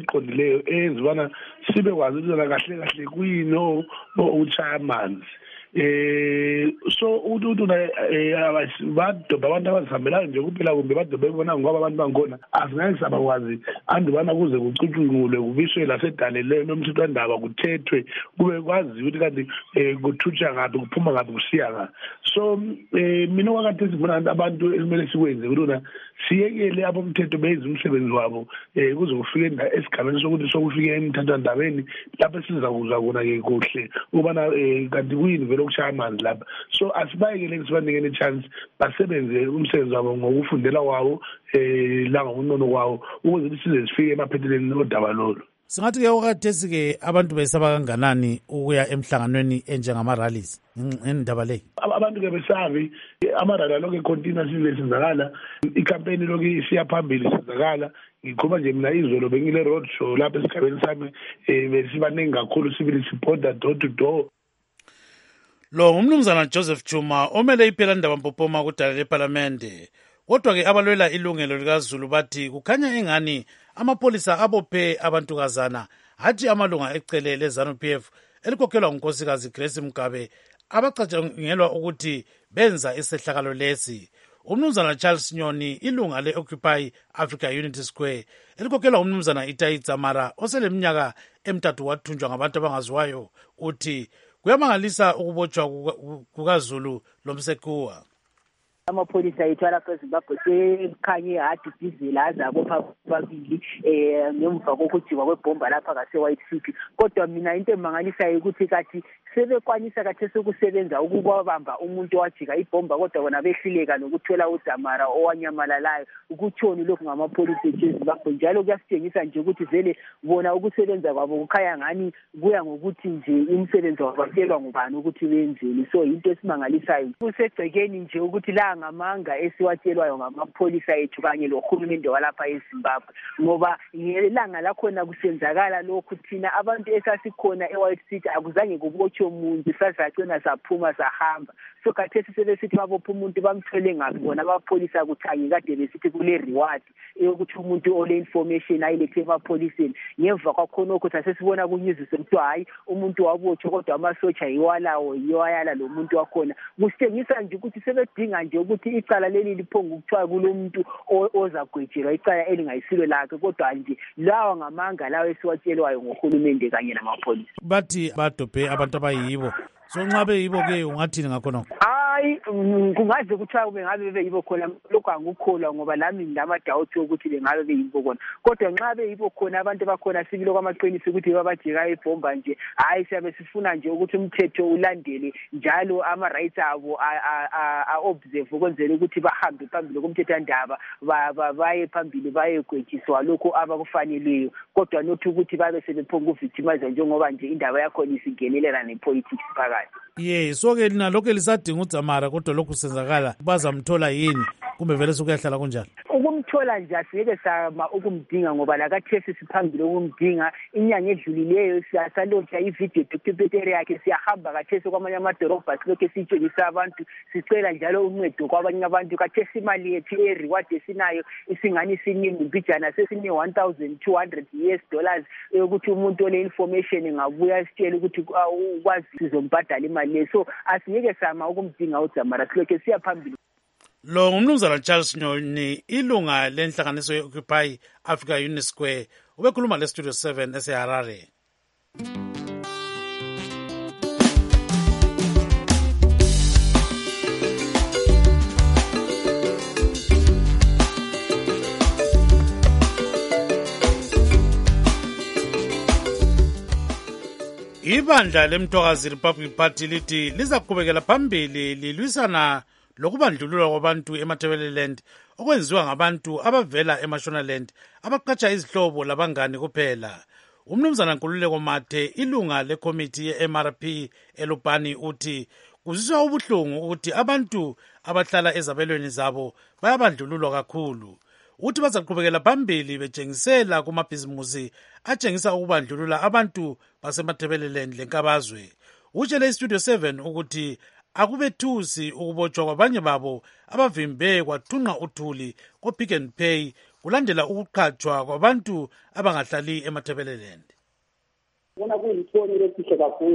eqondileyo eyenzibana sibe kwazi ukuthi kahle kahle kuyini uchaya amanzi. So umuntu badobha abantu abazihambelayo nje kuphela kumbe badobhe bona ngoba abantu bangona asingeke sabakwazi andubana kuze kucutshungulwe kubiswe lasedaleleni nomthethwandaba kuthethwe kube kwazi ukuthi kanti kuthutsha ngaphi kuphuma ngaphi kusiya ngaphi. So mina wakade sibona abantu ekumele sikwenze ukuthi siyekele abomthetho benze umsebenzi wabo kuze kufike esigabeni sokuthi sokufike emthethwandabeni lapho sizakuzwa kona-ke kuhle ukubana kanti kuyini vele okushaya amanzi lapha. So asibayekele sibanikele chance basebenze umsebenzi wabo ngokufundela kwawo la ngokunono kwawo ukuze size sifike emaphetheleni odaba lolo. Singathi-ke okhathesi-ke abantu besaba kanganani ukuya emhlanganweni enjengama-rallies ngendaba leyi? Abantu-ke besabi amarali aloke continua size senzakala, ikhampeni loke isiya phambili senzakala. Ngikhuluma nje mina izolo bengile road show lapha esigabeni sami besibaningi kakhulu sibili sibhoda door to door. Lo ngumnumzana Joseph Chuma omele iphela ndaba Mpopoma kudala leParlamente. Kodwa-ke abalwela ilungelo likaZulu bathi kukhanya engani amapolisa abophe abantukazana hathi amalunga ecele leZANU-PF elikhokhelwa ngunkosikazi Grace Mugabe abacatshangelwa ukuthi benza isehlakalo lesi. Umnumzana Charles Nyoni ilunga le-Occupy Africa Unity Square elikhokhelwa umnumzana Itai Dzamara oseleminyaka emtathu wathunjwa ngabantu abangaziwayo uthi kuyamangalisa ukubotshwa kukaZulu lomsekuwa. Amapholisa ethu alapha eZimbabwe sekhanye hadi dizela azabopha babili ngemva kokujikwa kwebhomba lapha ngase-White City. Kodwa mina into emangalisayo ukuthi kathi sebekwanisa kathi sokusebenza ukubamba umuntu owajika ibhomba kodwa bona behluleka nokuthola uDamara owanyamalalayo. Ukutshoni lokhu ngamapholisa ethu eZimbabwe njalo kuyasitshengisa nje ukuthi vele bona ukusebenza kwabo kukhaya ngani kuya ngokuthi nje umsebenzi wabatshelwa ngubani ukuthi benzeni. So into esimangalisayo kusegcekeni nje ukuthi la ngamanga esiwatshelwayo ngamapholisa ethu kanye lohulumende walapha eZimbabwe ngoba ngelanga lakhona kusenzakala lokhu thina abantu esasikhona eWhite City akuzange kubotshwe umuntu sasagcina saphuma sahamba. So khathesi sebesithi babopha umuntu bamthole ngaphi bona abapholisa kuthanye kade besithi kule reward yokuthi umuntu ole information ayilethe emapholiseni. Ngemva kwakhonokho sasesibona kunyuzise ukuthi hayi umuntu wabotshwa kodwa amasotsha yiwalawo yiwayala lo muntu wakhona. Kusitshengisa nje ukuthi sebedinga nje ukuthi icala leli liphonga ukuthiwa kulomuntu ozagwejelwa icala elingayisilo lakhe kodwa nje lawa ngamanga lawo esiwatshelwayo ngohulumende kanye namapholisa. Bathi badobhe abantu abayibo. So nxa beyibo-ke ungathini ngakhonokho? Hayi kungaze kuthiwa bengabe beyibo khona lokhu angukholwa ngoba lami nginama-doubt ukuthi bengabe beyibo khona. Kodwa nxa beyibo khona abantu bakhona sibilo kwamaqiniso ukuthi babajika ibhomba nje hayi siyabe sifuna nje ukuthi umthetho ulandele njalo ama-rights abo a-observe ukwenzela ukuthi bahambe phambili komthethwandaba baye phambili bayegwetshiswa lokhu abakufaneleyo kodwa nothi ukuthi babe sebephonga ukuvictimize njengoba nje indaba yakhona isingenelela nepolitics phakathi. So-ke lina lokhu lisadinga uDzamara kodwa lokhu senzakala bazamthola yini kumbe vele sokuyahlala kunjalo? Ukumthola nje asingeke sama ukumdinga ngoba lakathesi siphambili ukumdinga. Inyanga edlulileyo siyasalontsha ivideo documentary yakhe siyahamba kathesi kwamanye amadorobha silokhu sitshengisa abantu sicela njalo uncedo kwabanye abantu. Kathesi imali yethu e-reward esinayo isingani siningi mbijana sesine $1,200 yokuthi umuntu ole information ngabuya sitshele ukuthi ukwazi sizombhadala imali leyo. So asingeke sama ukumdinga uDzamara silokhu siyaphambili. Lo ngumnumzana Charles Nyoni ilunga lenhlanganiso ye-Occupy Africa Unity Square ubekhuluma le-Studio 7 eseHarare. Ibandla lemthokazi Republic Party lithi lizaqhubekela phambili lilwisana lokubandlululwa kwabantu eMatabeleland okwenziwa ngabantu abavela eMashonaland abaqhatsha izihlobo labangani kuphela. Umnumzana Nkululeko Mathe ilunga lekomiti ye-MRP eLupani uthi kuziswa ubuhlungu ukuthi abantu abahlala ezabelweni zabo bayabandlululwa kakhulu. Uthi bazaqhubekela phambili betshengisela kumabhizimusi atshengisa ukubandlulula abantu baseMatabeleland lenkabazwe. Utshele iStudio 7 ukuthi akubethusi ukubotshwa kwabanye babo abavimbe kwathunqa uthuli ko-Pick n Pay kulandela ukuqhatshwa kwabantu abangahlali eMatabeleland. Bona kuyithono lesihle kakhulu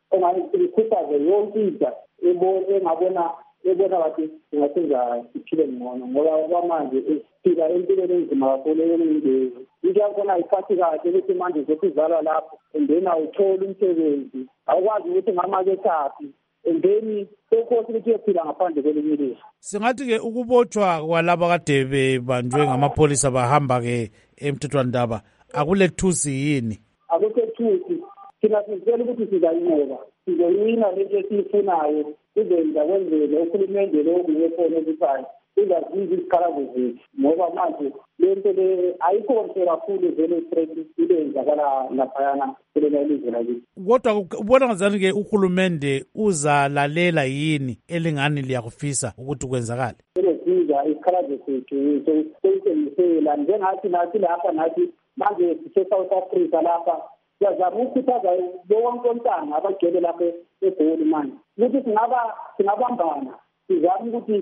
ongayikhuthaze yonke intsha engabona bathi singasenza siphile ngcono ngoba kwamanje siphila empilweni enzima kakhulu eyeningi. Into yakhona ayiphathi kahle ukuthi manje zokuzalwa lapho endeni awutholi umsebenzi awukwazi ukuthi ngamakethaphi endeni sekhosi ukuthi uyophila ngaphandle kwelinye ilizwe. Singathi-ke ukubotshwa kwalaba kade bebanjwe ngamapholisa bahamba-ke emthethwandaba akulethusi yini? Akusethusi, thina sizitshela ukuthi sizayinqoba, sizoyina lento esiyifunayo, kuzenza kwenzele uhulumende lo ongekho ebusayo uzazizwa izikhalazo zethu ngoba manje lento le ayikho nhle kakhulu vele straight ilenzakala laphayana kulela ilizwe lakithi. Kodwa ubona ngazani-ke uhulumende uzalalela yini elingani liyakufisa ukuthi kwenzakale? Sizizwa izikhalazo zethu soyithengisela njengathi nathi lapha nathi manje sise-South Africa lapha siyazama ukukhuthaza bonke ontanga abagcwele lapha eGoli manje ukuthi singabambana sizame ukuthi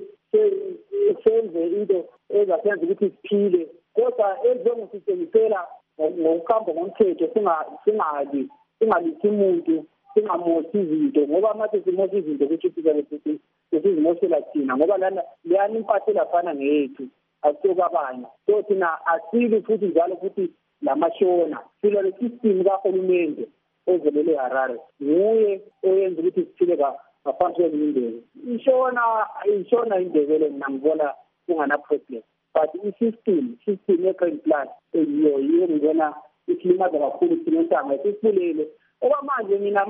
senze into ezasenza ukuthi siphile kodwa ezongosithengisela ngokuhamba ngomthetho singalithi umuntu singamoshi izinto ngoba manje simoshi izinto ukuthi sizimoshela thina ngoba leyana impatho elafana ngeyethu asiyokabanye so thina asili futhi njalo futhi lamashona silo le system kahulumende ozelele eHarare nguye oyenza ukuthi siphile ngaphansi kwezindebe. Ishona indebele mina ngibona kungana problem but i-system ye-Green Plus yiyo ngibona isilimaza kakhulu thina ntanga sisibulele oba manje mina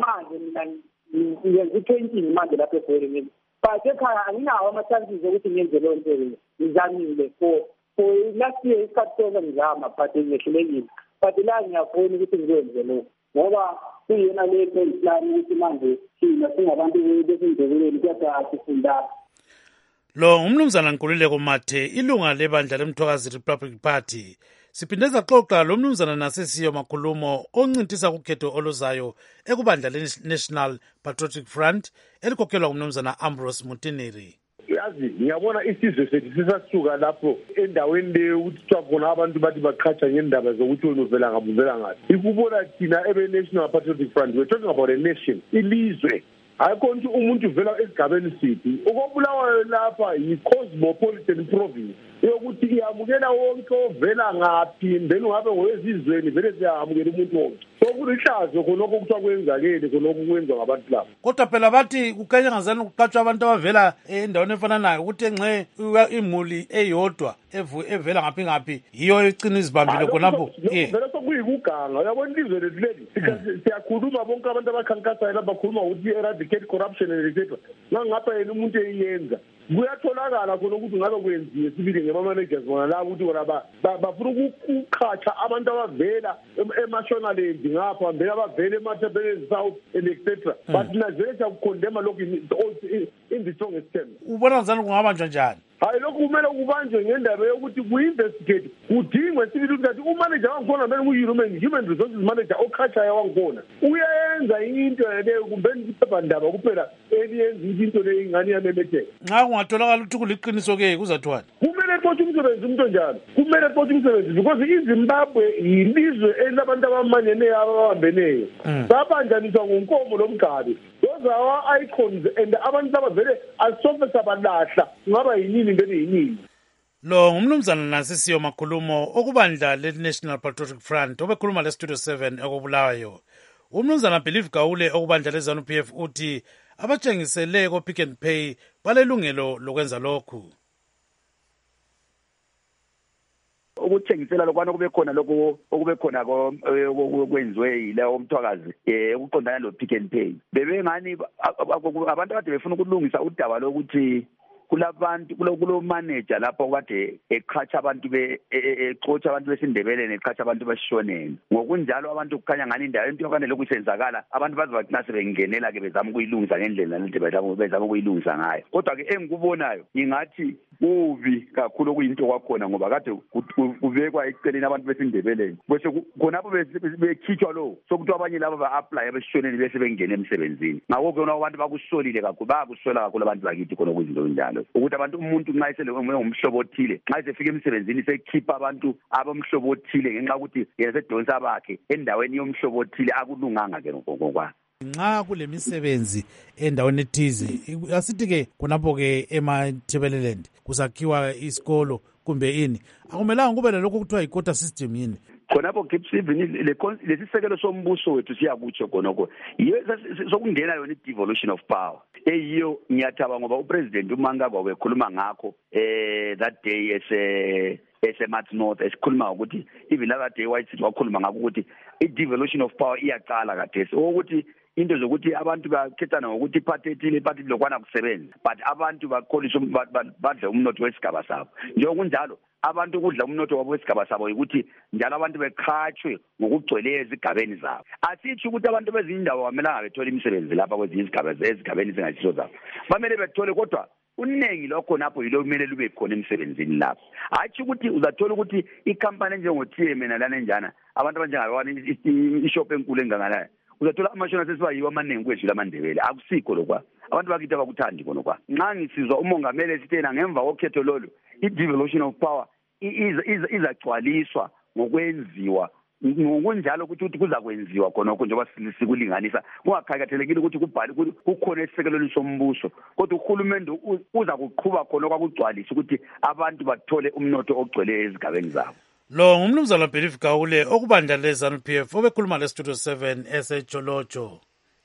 ngenza i-20 manje lapha eGoli but ekhaya anginawo ama-chances ukuthi ngenze leyo nto ngizamile for last year isikhathi sonke ngizama but ngehlulekile but la ngiyafuna ukuthi ngikwenze lokho ngoba kuyena le plan ukuthi manje thina singabantu besindebeleni kodwa asifunda. Lo umnumzana Nkululeko Mathe ilunga lebandla lemthokazi Republic Party siphinde saxoxa lo mnumzana nasesiyo makhulumo oncintisa kukhetho oluzayo ekubandla le-National Patriotic Front elikhokhelwa ngumnumzana Ambrose Mutineri. Yazi ngiyabona isizwe sethu sisasuka lapho endaweni leyo ukuthi kuthiwa khona abantu bathi baqhatsha ngendaba zokuthi wena uvela ngaphi. Ikubona thina ebe-National Patriotic Front we're talking about a nation, ilizwe. Ayikho nje umuntu uvela esigabeni sithi okubulawayo lapha yi-cosmopolitan province yokuthi iyamukela wonke ovela ngaphi then ungabe ngowezizweni vele siyamukela umuntu wonke so kulihlazo khonokho kuthiwa kwenzakele khonokho kwenziwa ngabantu labo. Kodwa phela bathi kukhanya ngazani kuqatshwa abantu abavela endaweni efananayo ukuthi enxe imuli eyodwa evela ngaphi yiyo ecina izibambile khonapho. Vele sokuyikuganga uyabona ilizwe lethu leli siyakhuluma bonke abantu abakhankasayo lapha bakhuluma ukuthi eradicate corruption etc. Ngapha yena umuntu eyenza kuyatholakala khona ukuthi ngabe kwenziwe sibili ngema-managers bona la ukuthi bona bafuna ukuqhatsha abantu abavela eMashonaland ngapha mbele abavela eMatabeleland South and etc. But nazele siyakukhondema lokhu in the strongest terms. Ubona ngazani kungabanjwa njani? Hayi lokhu kumele kubanjwe ngendaba yokuthi ku-investigate kudingwe sibili ukuthi umanager wangikhona mele human resources manager oqhatshayo wangikhona uyayenza into leyo kumbeni iphephandaba kuphela eliyenza into leyo ingane yamemetheka. Nxa kungatholakala ukuthi kuliqiniso-ke kuzathiwani? Kumele xotshe umsebenzi umuntu onjalo, kumele xotshe umsebenzi because iZimbabwe yilizwe elilabantu abamanyeneyo ababambeneyo sabanjaniswa ngonkomo lomgcabi. Those are our icons and abantu abavele asofe sabalahla ngaba yinini mbele yinini. Lo ngumnumzana nasisiyo makhulumo okubandla le-National Patriotic Front obekhuluma le-Studio 7 ekubulawayo. Umnumzana Believe Gawule okubandla le-ZANU-PF uthi abatshengisele ko-Pick and Pay balelungelo lokwenza lokhu. Ukuthengisela lokwana kube khona lokho okube khona kwenziwe yileyo umthwakazi ukuqondana lo Pick and Pay bebengani abantu kade befuna ukulungisa udaba lokuthi kulabantu kulo manager lapho kade eqhatsha abantu exotsha abantu besindebeleni eqhatsha abantu besishoneni ngokunjalo abantu kukhanya ngani indawo into yokane lokusenzakala abantu bazibagcina sebengenela ke bezama ukuyilungisa ngendlela lento bezama ukuyilungisa ngayo kodwa ke engikubonayo ngingathi kubi kakhulu okuyinto kwakhona ngoba kade kubekwa eceleni abantu besindebeleni bese khonapho bekhitshwa lo sokuthi abanye labo ba-apply besishoneni bese bengena emsebenzini ngakho ke abantu bakusolile kakhulu bakusola kakhulu abantu bakithi khona kwezinto njalo ukuthi abantu umuntu nxa isele ngumhlobo othile nxa isefika emsebenzini sekhipha abantu abomhlobo othile ngenxa ukuthi yena sedonsa bakhe endaweni yomhlobo othile akulunganga ke ngokwa nxa kulemisebenzi endaweni ethize asithi-ke khonapho-ke ema-Thebeleland kusakhiwa isikolo kumbe ini, akumelanga kube lalokho kuthiwa yi-quota system yini? Khonapho Gibbs even lesisekelo sombuso wethu siyakutsho khonokho yiyo sokungena yona i-devolution of power eyiyo ngiyathaba ngoba upresident uMnangagwa wekhuluma ngakho that day ese-Mats North esikhuluma ukuthi even that day White City wakhuluma ngakho ukuthi i-devolution of power iyaqala kathesi ukuthi into zokuthi abantu bakhethana ngokuthi iphathi ethile iphathi lokwana kusebenza but abantu bakholiswa badle umnotho wesigaba sabo njengokunjalo abantu kudla umnotho wabo wesigaba sabo ukuthi njalo abantu beqhatshwe ngokugcweleyo ezigabeni zabo asithi ukuthi abantu bezindawo bamelanga bethole imisebenzi lapha kwezinye ezigabeni zingasizo zabo bamele bethole kodwa uningi lokho napho yilo kumele lube khona emsebenzini lapho hathi ukuthi uzathola ukuthi ikhampani enjengo-TMN lana njana abantu abanjengabani ishop enkulu engangalaya uzathola amashona sesiba yiwo amaningi kwethu lamandebele akusikho lokwa abantu bakithi abakuthandi konokwa nxa ngisizwa umongameli esithena ngemva kokhetho lolu i-devolution of power izagcwaliswa ngokwenziwa ngokunjalo ukuthi kuza kwenziwa khonokho njengoba sikulinganisa kungakhathalekile ukuthi kubhali kukhona esisekelweni sombuso kodwa uhulumende uza kuqhuba khonokho kugcwalisa ukuthi abantu bathole umnotho ogcwele ezigabeni zabo. Lo ngumnumzana Belief Gawule okubandla ZANU-PF obekhuluma leStudio 7 eseJolojo.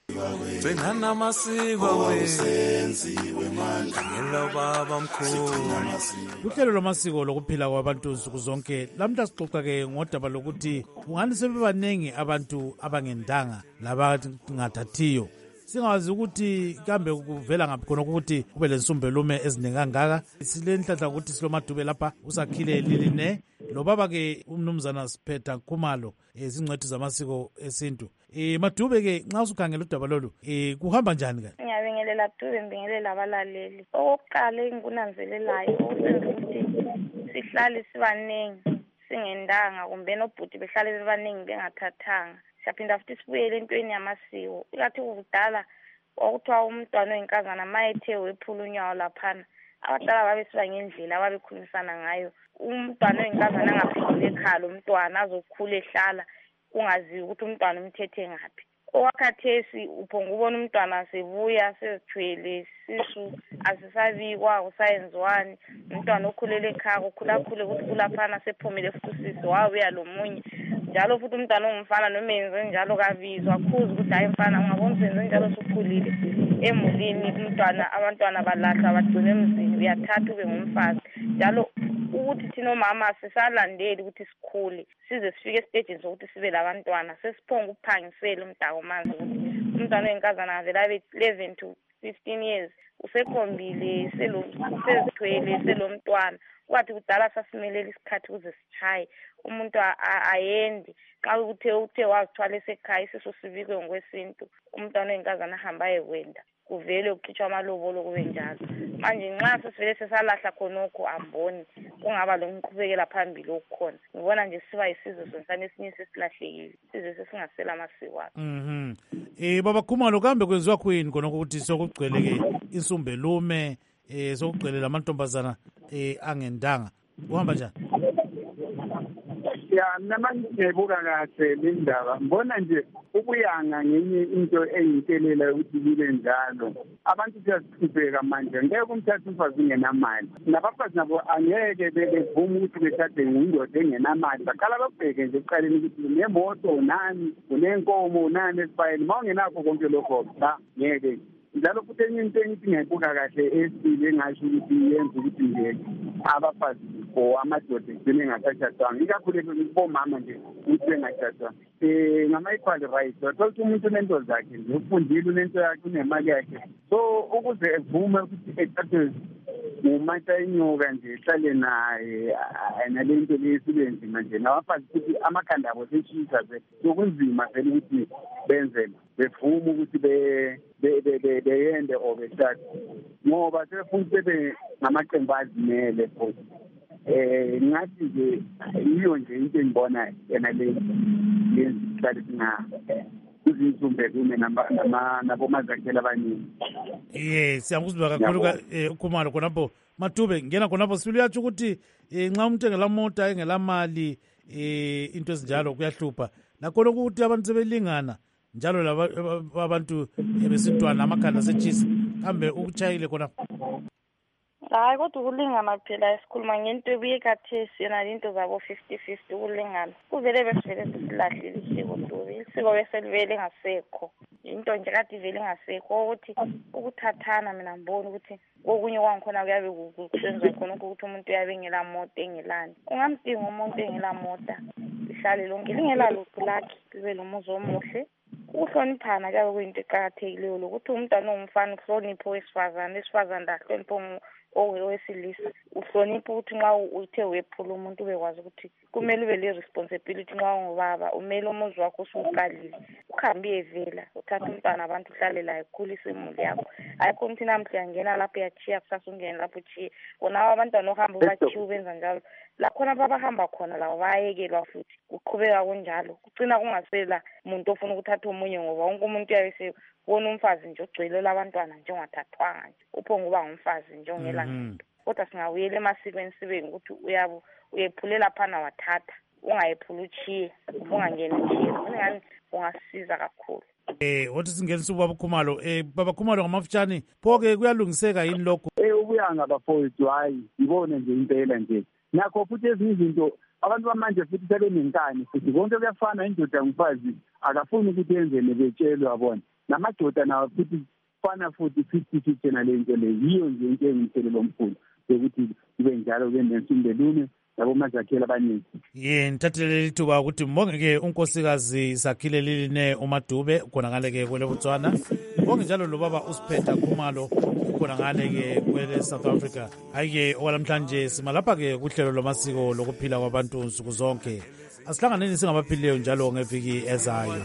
Bengana amasiko wesenziwe manje ngelo baba mkhulu. Uhlelo lwamasiko lokuphila kwabantu nsuku zonke lamhla sixoxa-ke ngodaba lokuthi kungani sebebaningi abantu abangendanga labangathathiyo. Singazi ukuthi kambe kuvela ngaphi khona ukuthi kube lensumbelume eziningi kangaka. Silenhlanhla ukuthi silomadube lapha usakhile liline lo baba-ke umnumzana Siphetha Khumalo zingcwethi zamasiko esintu. Madube-ke nxa usukhangela udaba lolu kuhamba njani kani? Ngiyabingelela Dube, ngibingelela abalaleli. Okokuqala engikunanzelelayo okusenza ukuthi sihlale sibaningi singendanga kumbe nobhuti behlale bebaningi bengathathanga. Siyaphinda futhi sibuyele entweni yamasiko. Ikathi kudala kwakuthiwa umntwana oyinkazana ma ethe wephula unyawo laphana abadala babesiba ngendlela ababekhulumisana ngayo. Umntwana oyinkazana angaphindile ekhaya umntwana azokhula ehlala kungaziwa ukuthi umntwana umthethe ngaphi. Okwakhathesi uphonga ubona umntwana sebuya sezithwele sisu asisabikwa kusayenziwani umntwana okhulele ekhaya kukhulakhule ukuthi kulaphana sephumile futhi usisi wabuya lomunye njalo futhi umntwana ongumfana noma enze njalo kabizwa akhuza ukuthi hayi mfana ungabona usenze njalo sukhulile emulini umntwana abantwana balahla bagcine emzini uyathatha ube ngumfazi njalo ukuthi thina omama sisalandeli ukuthi sikhule size sifike esitejini sokuthi sibe labantwana sesiphonga ukuphangisela umdako manje ukuthi umntwana oyinkazana avela abe 11 to 15 years usekhombile sezithwele selomntwana kwathi kudala sasimelela isikhathi ukuze sichaye umuntu ayendi xa uthe wazithwala esekhaya isisu sibikwe ngokwesintu umntwana oyinkazana ahamba ayekwenda kuvele ukukhitshwa amalobolo kube njalo manje nxa sesivele sesalahla khonokho amboni kungaba lomqhubekela phambili okukhona ngibona nje siba yisizwe sonsane esinye sesilahlekile sizwe sesingasela amasiko akhe. Baba Khumalo kambe kwenziwa khuyini khonokho ukuthi sokugcwele-ke insumbelume sokugcwele lamantombazana angendanga kuhamba njani? Ya mina ngibuka kahle le ndaba ngibona nje ukuyanga ngenye into eyintelela ukuthi libe njalo abantu siyasiqhubeka manje ngeke umthatha umfazi ungenamali nabafazi nabo angeke bevuma ukuthi bethathe indoda engenamali baqala babheke nje ekuqaleni ukuthi unemoto unani unenkomo unani esifayeni ma ungenakho konke lokho ngeke njalo futhi enye into engithi ngiyayibuka kahle esile engasho ukuthi yenza ukuthi nje abafazi or amadoda egcine engasashadwanga ikakhulu bomama nje ukuthi bengathathwa ngama-equal rights wathola ukuthi umuntu unento zakhe nje ufundile unento yakhe unemali yakhe so ukuze evume ukuthi ethathwe ngumata inyoka nje ehlale naye nale nto le sibe nzima nje nabafazi futhi amakhanda abo seshisa sokunzima vele ukuthi benzela bevume ukuthi beyende or bethathe ngoba sebefuna sebe ngamaqembu azimele futhi ngathi nje yiyo nje into engibona yena le yenzihlale kuzinzumbe kume nabomazakhela abaningi. Siyakuzwa kakhulu Khumalo khonapho Madube ngena khonapho sibili yatsho ukuthi nxa umuntu engelamota engelamali into ezinjalo kuyahlupha nakhona ukuthi abantu sebelingana njalo labantu besintwana amakhanda asetshisa kambe ukutshayile khona. Hayi kodwa ukulingana phela esikhuluma ngento ebuye khathesi yona into zabo 50-50 ukulingana. Kuvele besivele sisilahlile isiko Dube. Isiko bese livele ngasekho. Into nje kade ivele ngasekho ukuthi ukuthathana mina ngibona ukuthi kokunye kwangikhona kuyabe kusenza khona ukuthi umuntu uyabe engela moto engelani. Ungamdinga umuntu engela moto lihlale lonke lingela lutho lakhe libe lomuzi omuhle. Ukuhloniphana kuyabe kuyinto eqakathekileyo lokuthi umntwana ongumfana uhloniphe owesifazane ahloniphe owesilisa. Uhloniphe ukuthi nxa uthe wephula umuntu ubekwazi ukuthi kumele ube le-responsibility nxa ungubaba umele umuzi wakho usuqalile uhambe uyevela uthathe umntwana abantu uhlale laye ukhulise imuli yakho. Ayikho ukuthi namhla uyangena lapho uyachiya kusasa ungene lapho uchiye bona abantwana ohamba ubachiya ubenza njalo lakhona babahamba khona labo bayekelwa futhi kuqhubeka kunjalo kugcina kungasela umuntu ofuna ukuthatha omunye ngoba wonke umuntu uyabe sebona umfazi nje ogcwele labantwana nje ongathathwanga nje uphonga uba ngumfazi nje ongela nto. Kodwa singawuyela emasikweni sibe ukuthi uyephulela phana wathatha ungayephula uchiye ungangeni uchiye ngani ungasiza kakhulu. Othi singenisa ubaba Khumalo baba Khumalo ngamafutshane pho-ke kuyalungiseka yini lokho? Ubuyanga bafowethu hayi ngibone nje impela nje nakho futhi ezinye izinto abantu bamanje futhi sebenenkani futhi konke kuyafana indoda ngumfazi akafuni ukuthi yenzele betshelwe yabona namadoda nawo futhi fana futhi 50-50 nale nto le yiyo nje into engimthelela omkhulu ukuthi kube njalo ke nensumbelune yabo mazakhela abaningi. Ngithathelele ithuba ukuthi mbonge-ke unkosikazi Sakhile Liline uMadube khona ngale-ke kwele Botswana. Mbonge njalo lobaba uSiphetha Khumalo khona ngale-ke kwele South Africa. Hayi-ke okwalamhlanje simalapha-ke kuhlelo lwamasiko lokuphila kwabantu nsuku zonke. Asihlanganeni singabaphilileyo njalo ngeviki ezayo.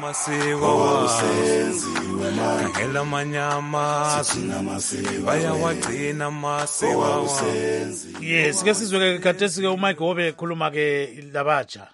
Khangela amanyama bayawagcina amasiko. Yes, ke sizwe-ke khathesi-ke uMike Hobe ekhuluma-ke labatsha.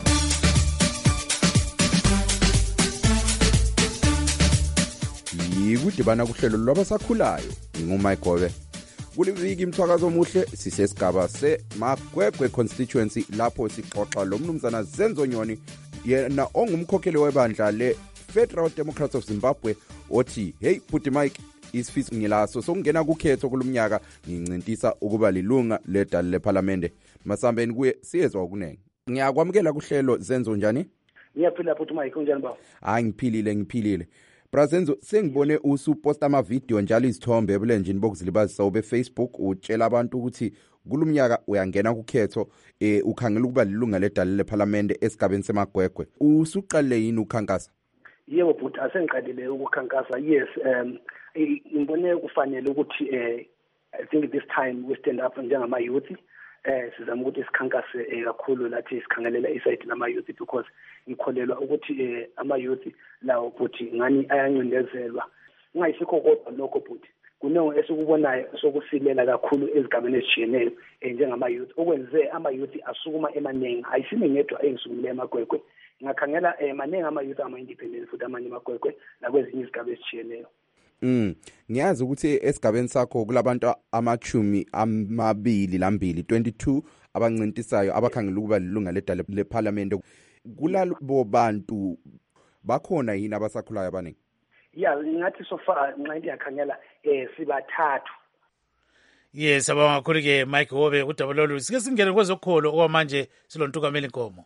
Yikudibana kuhlelo lwabasakhulayo ngumike Hobe. Kuliviki imthwakazo omuhle sisesigaba seMagwegwe constituency lapho sixoxa lo mnumzana Zenzo Nyoni yena ongumkhokheli webandla le-Federal Democrats of Zimbabwe othi hey Bhuti Mike isifiso ngilaso sokungena kukhetho kulumnyaka ngincintisa ukuba lilunga ledala leParliament. Masambeni kuye siyezwa okunenge. Ngiyakwamukela kuhlelo Zenzo njani? Ngiyaphila Bhuti Mike unjani baba? Hayi ngiphilile. Brazenzo sengibone usuposta ama video njalo izithombe ebulenjini bokuzilibazisa ube Facebook utshela abantu ukuthi kulumnyaka uyangena kukhetho ukhangela ukuba lilunga ledala leParliament esigabeni seMagwegwe. Usuqale yini ukhankasa? Yebo Bhuti asengiqalile ukukhankasa. Yes, ngibone kufanele ukuthi I think this time we stand up njengama youth sizama ukuthi sikhankase kakhulu lathi sikhangelela iside lama youth because ngikholelwa ukuthi ama youth lawo futhi ngani ayancindezelwa ungayisikho kodwa lokho futhi kunengo esikubonayo sokusilela kakhulu ezigabeni ezitshiyeneyo njengama youth okwenze ama youth asukuma emaningi ayisime ngedwa engisukule eMagwegwe ngakhangela maningi ama youth ama independent futhi amanye eMagwegwe nakwezinye izigaba ezitshiyeneyo. Ngiyazi ukuthi esigabeni sakho kulabantu amachumi amabili lambili 22 abancintisayo abakhangela ukuba lilunga ledala leParliament. Kulabo bantu bakhona yini abasakhulayo abaningi? Yeah, ngathi so far nxa ndiyakhangela sibathathu. Yes, abangakhulu-ke Mike Hobe udabulolo sike singene kwezokholo okwamanje silontukamela inkomo.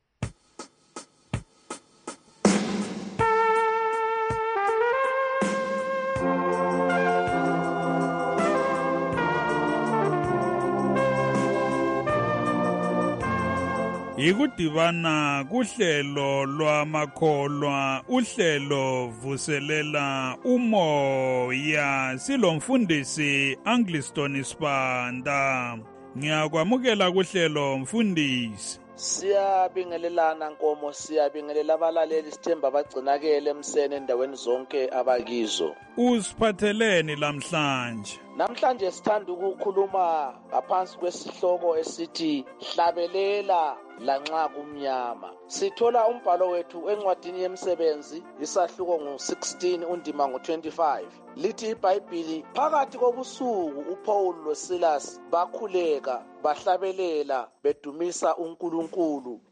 Yikudibana kuhlelo lwamakholwa uhlelo vuselela umoya silomfundisi Angliston Sibanda. Ngiyakwamukela kuhlelo mfundisi. Siyabingelelana nkomo siyabingelela abalaleli sithemba bagcinakele emsene endaweni zonke abakizo. Usiphatheleni lamhlanje? Namhlanje sithanda ukukhuluma ngaphansi kwesihloko esithi hlabelela lanxa kumnyama. Sithola umbhalo wethu encwadini yemisebenzi isahluko ngo-16 undima ngo-25. Lithi iBhayibhili phakathi kobusuku uPaul loSilas bakhuleka bahlabelela bedumisa uNkulunkulu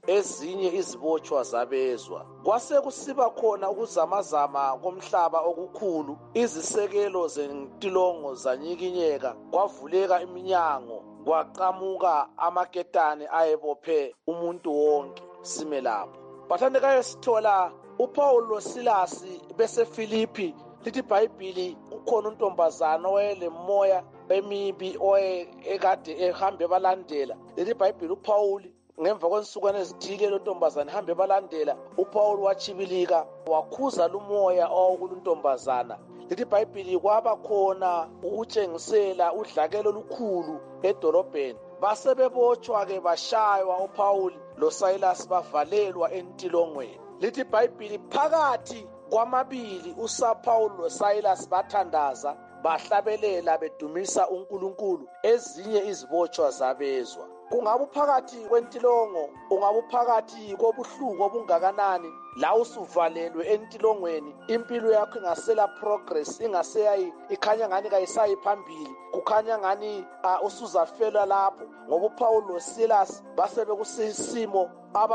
ezinye izibotshwa zabezwa. Kwasekusiba khona ukuzamazama komhlaba okukhulu, izisekelo zentilongo zanyikinyeka, kwavuleka iminyango, kwaqamuka amaketane ayebophe umuntu wonke. Sime lapho. Bathandekayo, sithola uPaul loSilasi beseFilipi. Lithi iBhayibhili ukhona untombazana owayelemoya emibi ekade ehambe balandela. Lithi iBhayibhili uPawuli ngemva kwensukwana ezithile lo ntombazana ehambe balandela, uPaul wachibilika wakhuza lumoya okuluntombazana. Lithi iBhayibhili kwaba khona ukutshengisela udlakelo olukhulu edolobheni. Basebebotshwa ke bashaywa uPaul loSilas bavalelwa entilongweni. Lithi iBhayibhili phakathi kwamabili uSaPaul loSilas bathandaza, bahlabelela bedumisa uNkulunkulu, ezinye izibotshwa zabezwa. Kungabe phakathi kwentilongo, ungabe phakathi kobuhlungu obungakanani, la usuvalelwe entilongweni, impilo yakho ingasela progress, ingaseyayi, ikhanya ngani kayisayi phambili, kukhanya ngani usuzafela lapho, ngoba uPaul loSilas basebekusisimo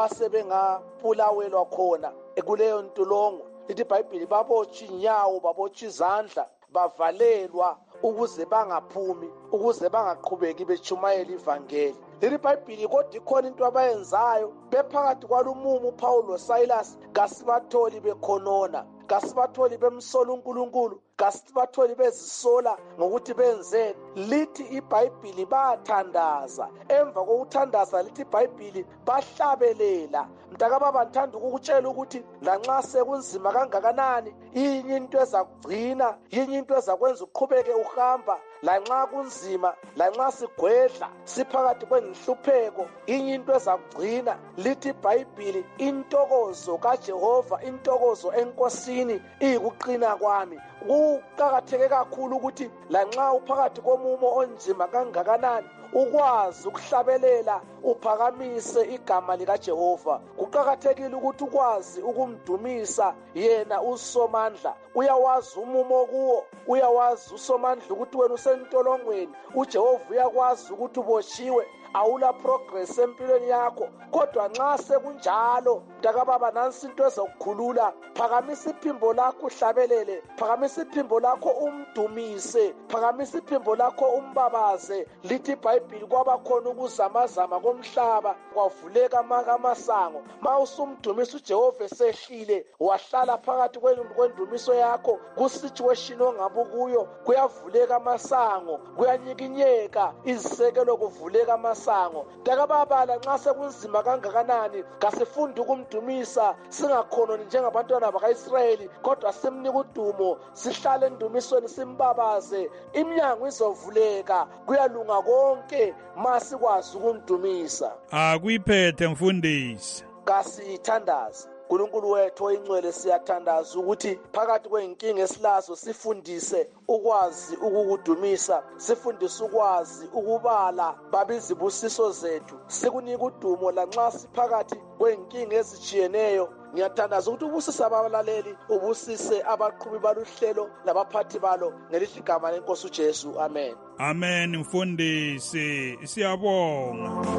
abasebengapulawelwa khona kuleyo ntilongo. Lithi iBhayibhili babotshwa inyawo, babotshwa izandla, bavalelwa ukuze bangaphumi, ukuze bangaqhubeki bechumayela ivangeli. Lithi iBhayibhili kodwa ikhona into abayenzayo bephakathi kwalumumo uPaul loSilas, kasibatholi bekhonona, kasibatholi bemsola uNkulunkulu, kasibatholi bezisola ngokuthi benzeni. Lithi iBhayibhili bathandaza, emva kokuthandaza lithi iBhayibhili bahlabelela. Mntakababa, ngithanda ukukutshela ukuthi lanxa sekunzima kangakanani, yinye into ezakugcina, yinye into ezakwenza uqhubeke uhamba, lanxa kunzima, lanxa sigwedla, siphakathi kwenhlupheko, yinye into ezakugcina. Lithi iBhayibhili intokozo kaJehova, intokozo enkosini iyikuqina kwami. Kuqakatheke kakhulu ukuthi lanxa uphakathi komumo onzima kangakanani, ukwazi ukuhlabelela, uphakamise igama likaJehova. Kuqakathekile ukuthi ukwazi ukumdumisa yena uSomandla. Uyawazi umumo kuwo, uyawazi uSomandla ukuthi wena usentolongweni, uJehova uyakwazi ukuthi ubotshiwe, awula progress empilweni yakho. Kodwa nxa sekunjalo, mntakababa, nansi into ezokukhulula. Phakamisa iphimbo lakho uhlabelele, phakamisa iphimbo lakho umdumise, phakamisa iphimbo lakho umbabaze. Lithi iBhayibhili kwaba khona ukuzamazama komhlaba, kwavuleka amasango. Ma usumdumisa uJehova esehlile, wahlala phakathi kwendumiso yakho, ku-situation ongabe kuyo, kuyavuleka amasango, kuyanyikinyeka izisekelo, kuvuleka amasango. Mntakababa, nxa sekunzima kangakanani, kasifunde ukumdumisa, singakhononi njengabantwana baka-Israyeli, kodwa simnika udumo, sihlale endumisweni, simbabaze. Iminyango izovuleka, kuyalunga konke ma sikwazi ukumdumisa. Akuyiphethe mfundisi. Kasithandaze. uNkulunkulu wethu oyingcwele, siyathandaza ukuthi phakathi kwenkinga esilazo sifundise ukwazi ukukudumisa, sifundise ukwazi ukubala babizibusiso zethu, sikunika udumo lanxa siphakathi kwenkinga ezijiyeneyo. Ngiyathandaza ukuthi ubusise abalaleli, ubusise abaqhubi baluhlelo labaphathi balo, ngelithi igama leNkosi uJesu. Amen. Amen mfundisi, siyabonga.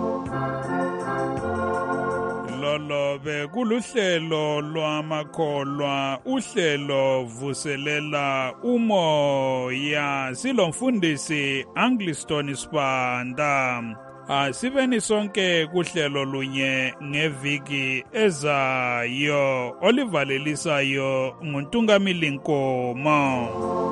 Lolo bekuluhlelo lwamakholwa, uhlelo vuselela umoya, silomfundisi Angliston Sibanda. Asibeni sonke kuhlelo lunye ngeviki ezayo, olivalelisayo nguNtungameli Nkomo.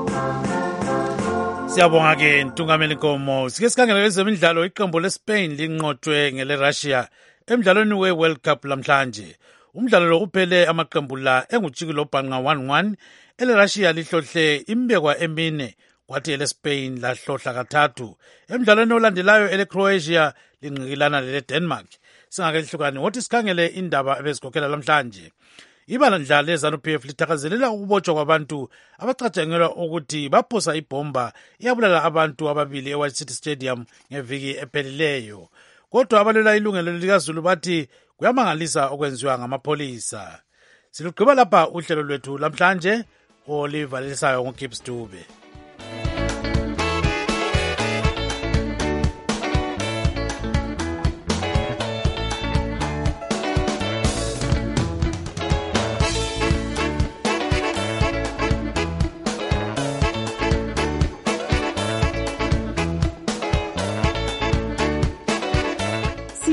Siyabonga ke Ntungameli Nkomo. Sike sikhangele ezemidlalo. Iqembu leSpain linqotshwe ngeleRussia emidlalweni we-World Cup lamhlanje. Umdlalo lo uphele amaqembu la engujikilo obhanqa 1-1. EleRussia lihlohle imbekwa emine, kwathi eleSpain lahlohla kathathu. Emidlalweni olandelayo eleCroatia linqikilana leleDenmark. Singake lihlukane wothi sikhangele indaba ebezikhokhela lamhlanje. Ibandla leZANU-PF lithakazelela ukubotshwa kwabantu abacatshangelwa ukuthi baphosa ibhomba iyabulala abantu ababili eWhite City Stadium ngeviki ephelileyo. Kodwa abalela ilungelo likaZulu bathi kuyamangalisa okwenziwa ngamapholisa. Silugqiba lapha uhlelo lwethu lamhlanje olivalelisayo ngoGibbs Dube.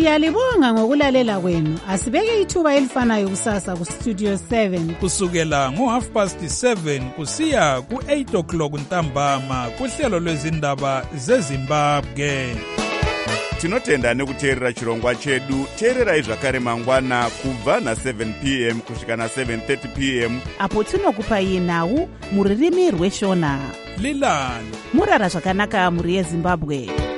Siyalibonga ngokulalela kwenu. Asibeke ithuba elifanayo kusasa ku Studio 7 kusukela ngo7:30 kusiya ku8 o'clock ntambama kuhlelo lwezindaba zeZimbabwe. Tinotenda nekuteerera chirongwa chedu. Teererai zvakare mangwana kubva na7 p.m. kusvika na7:30 p.m. apo tinokupai nhau muririmi rweshona. Lilani murara zvakanaka muri yeZimbabwe.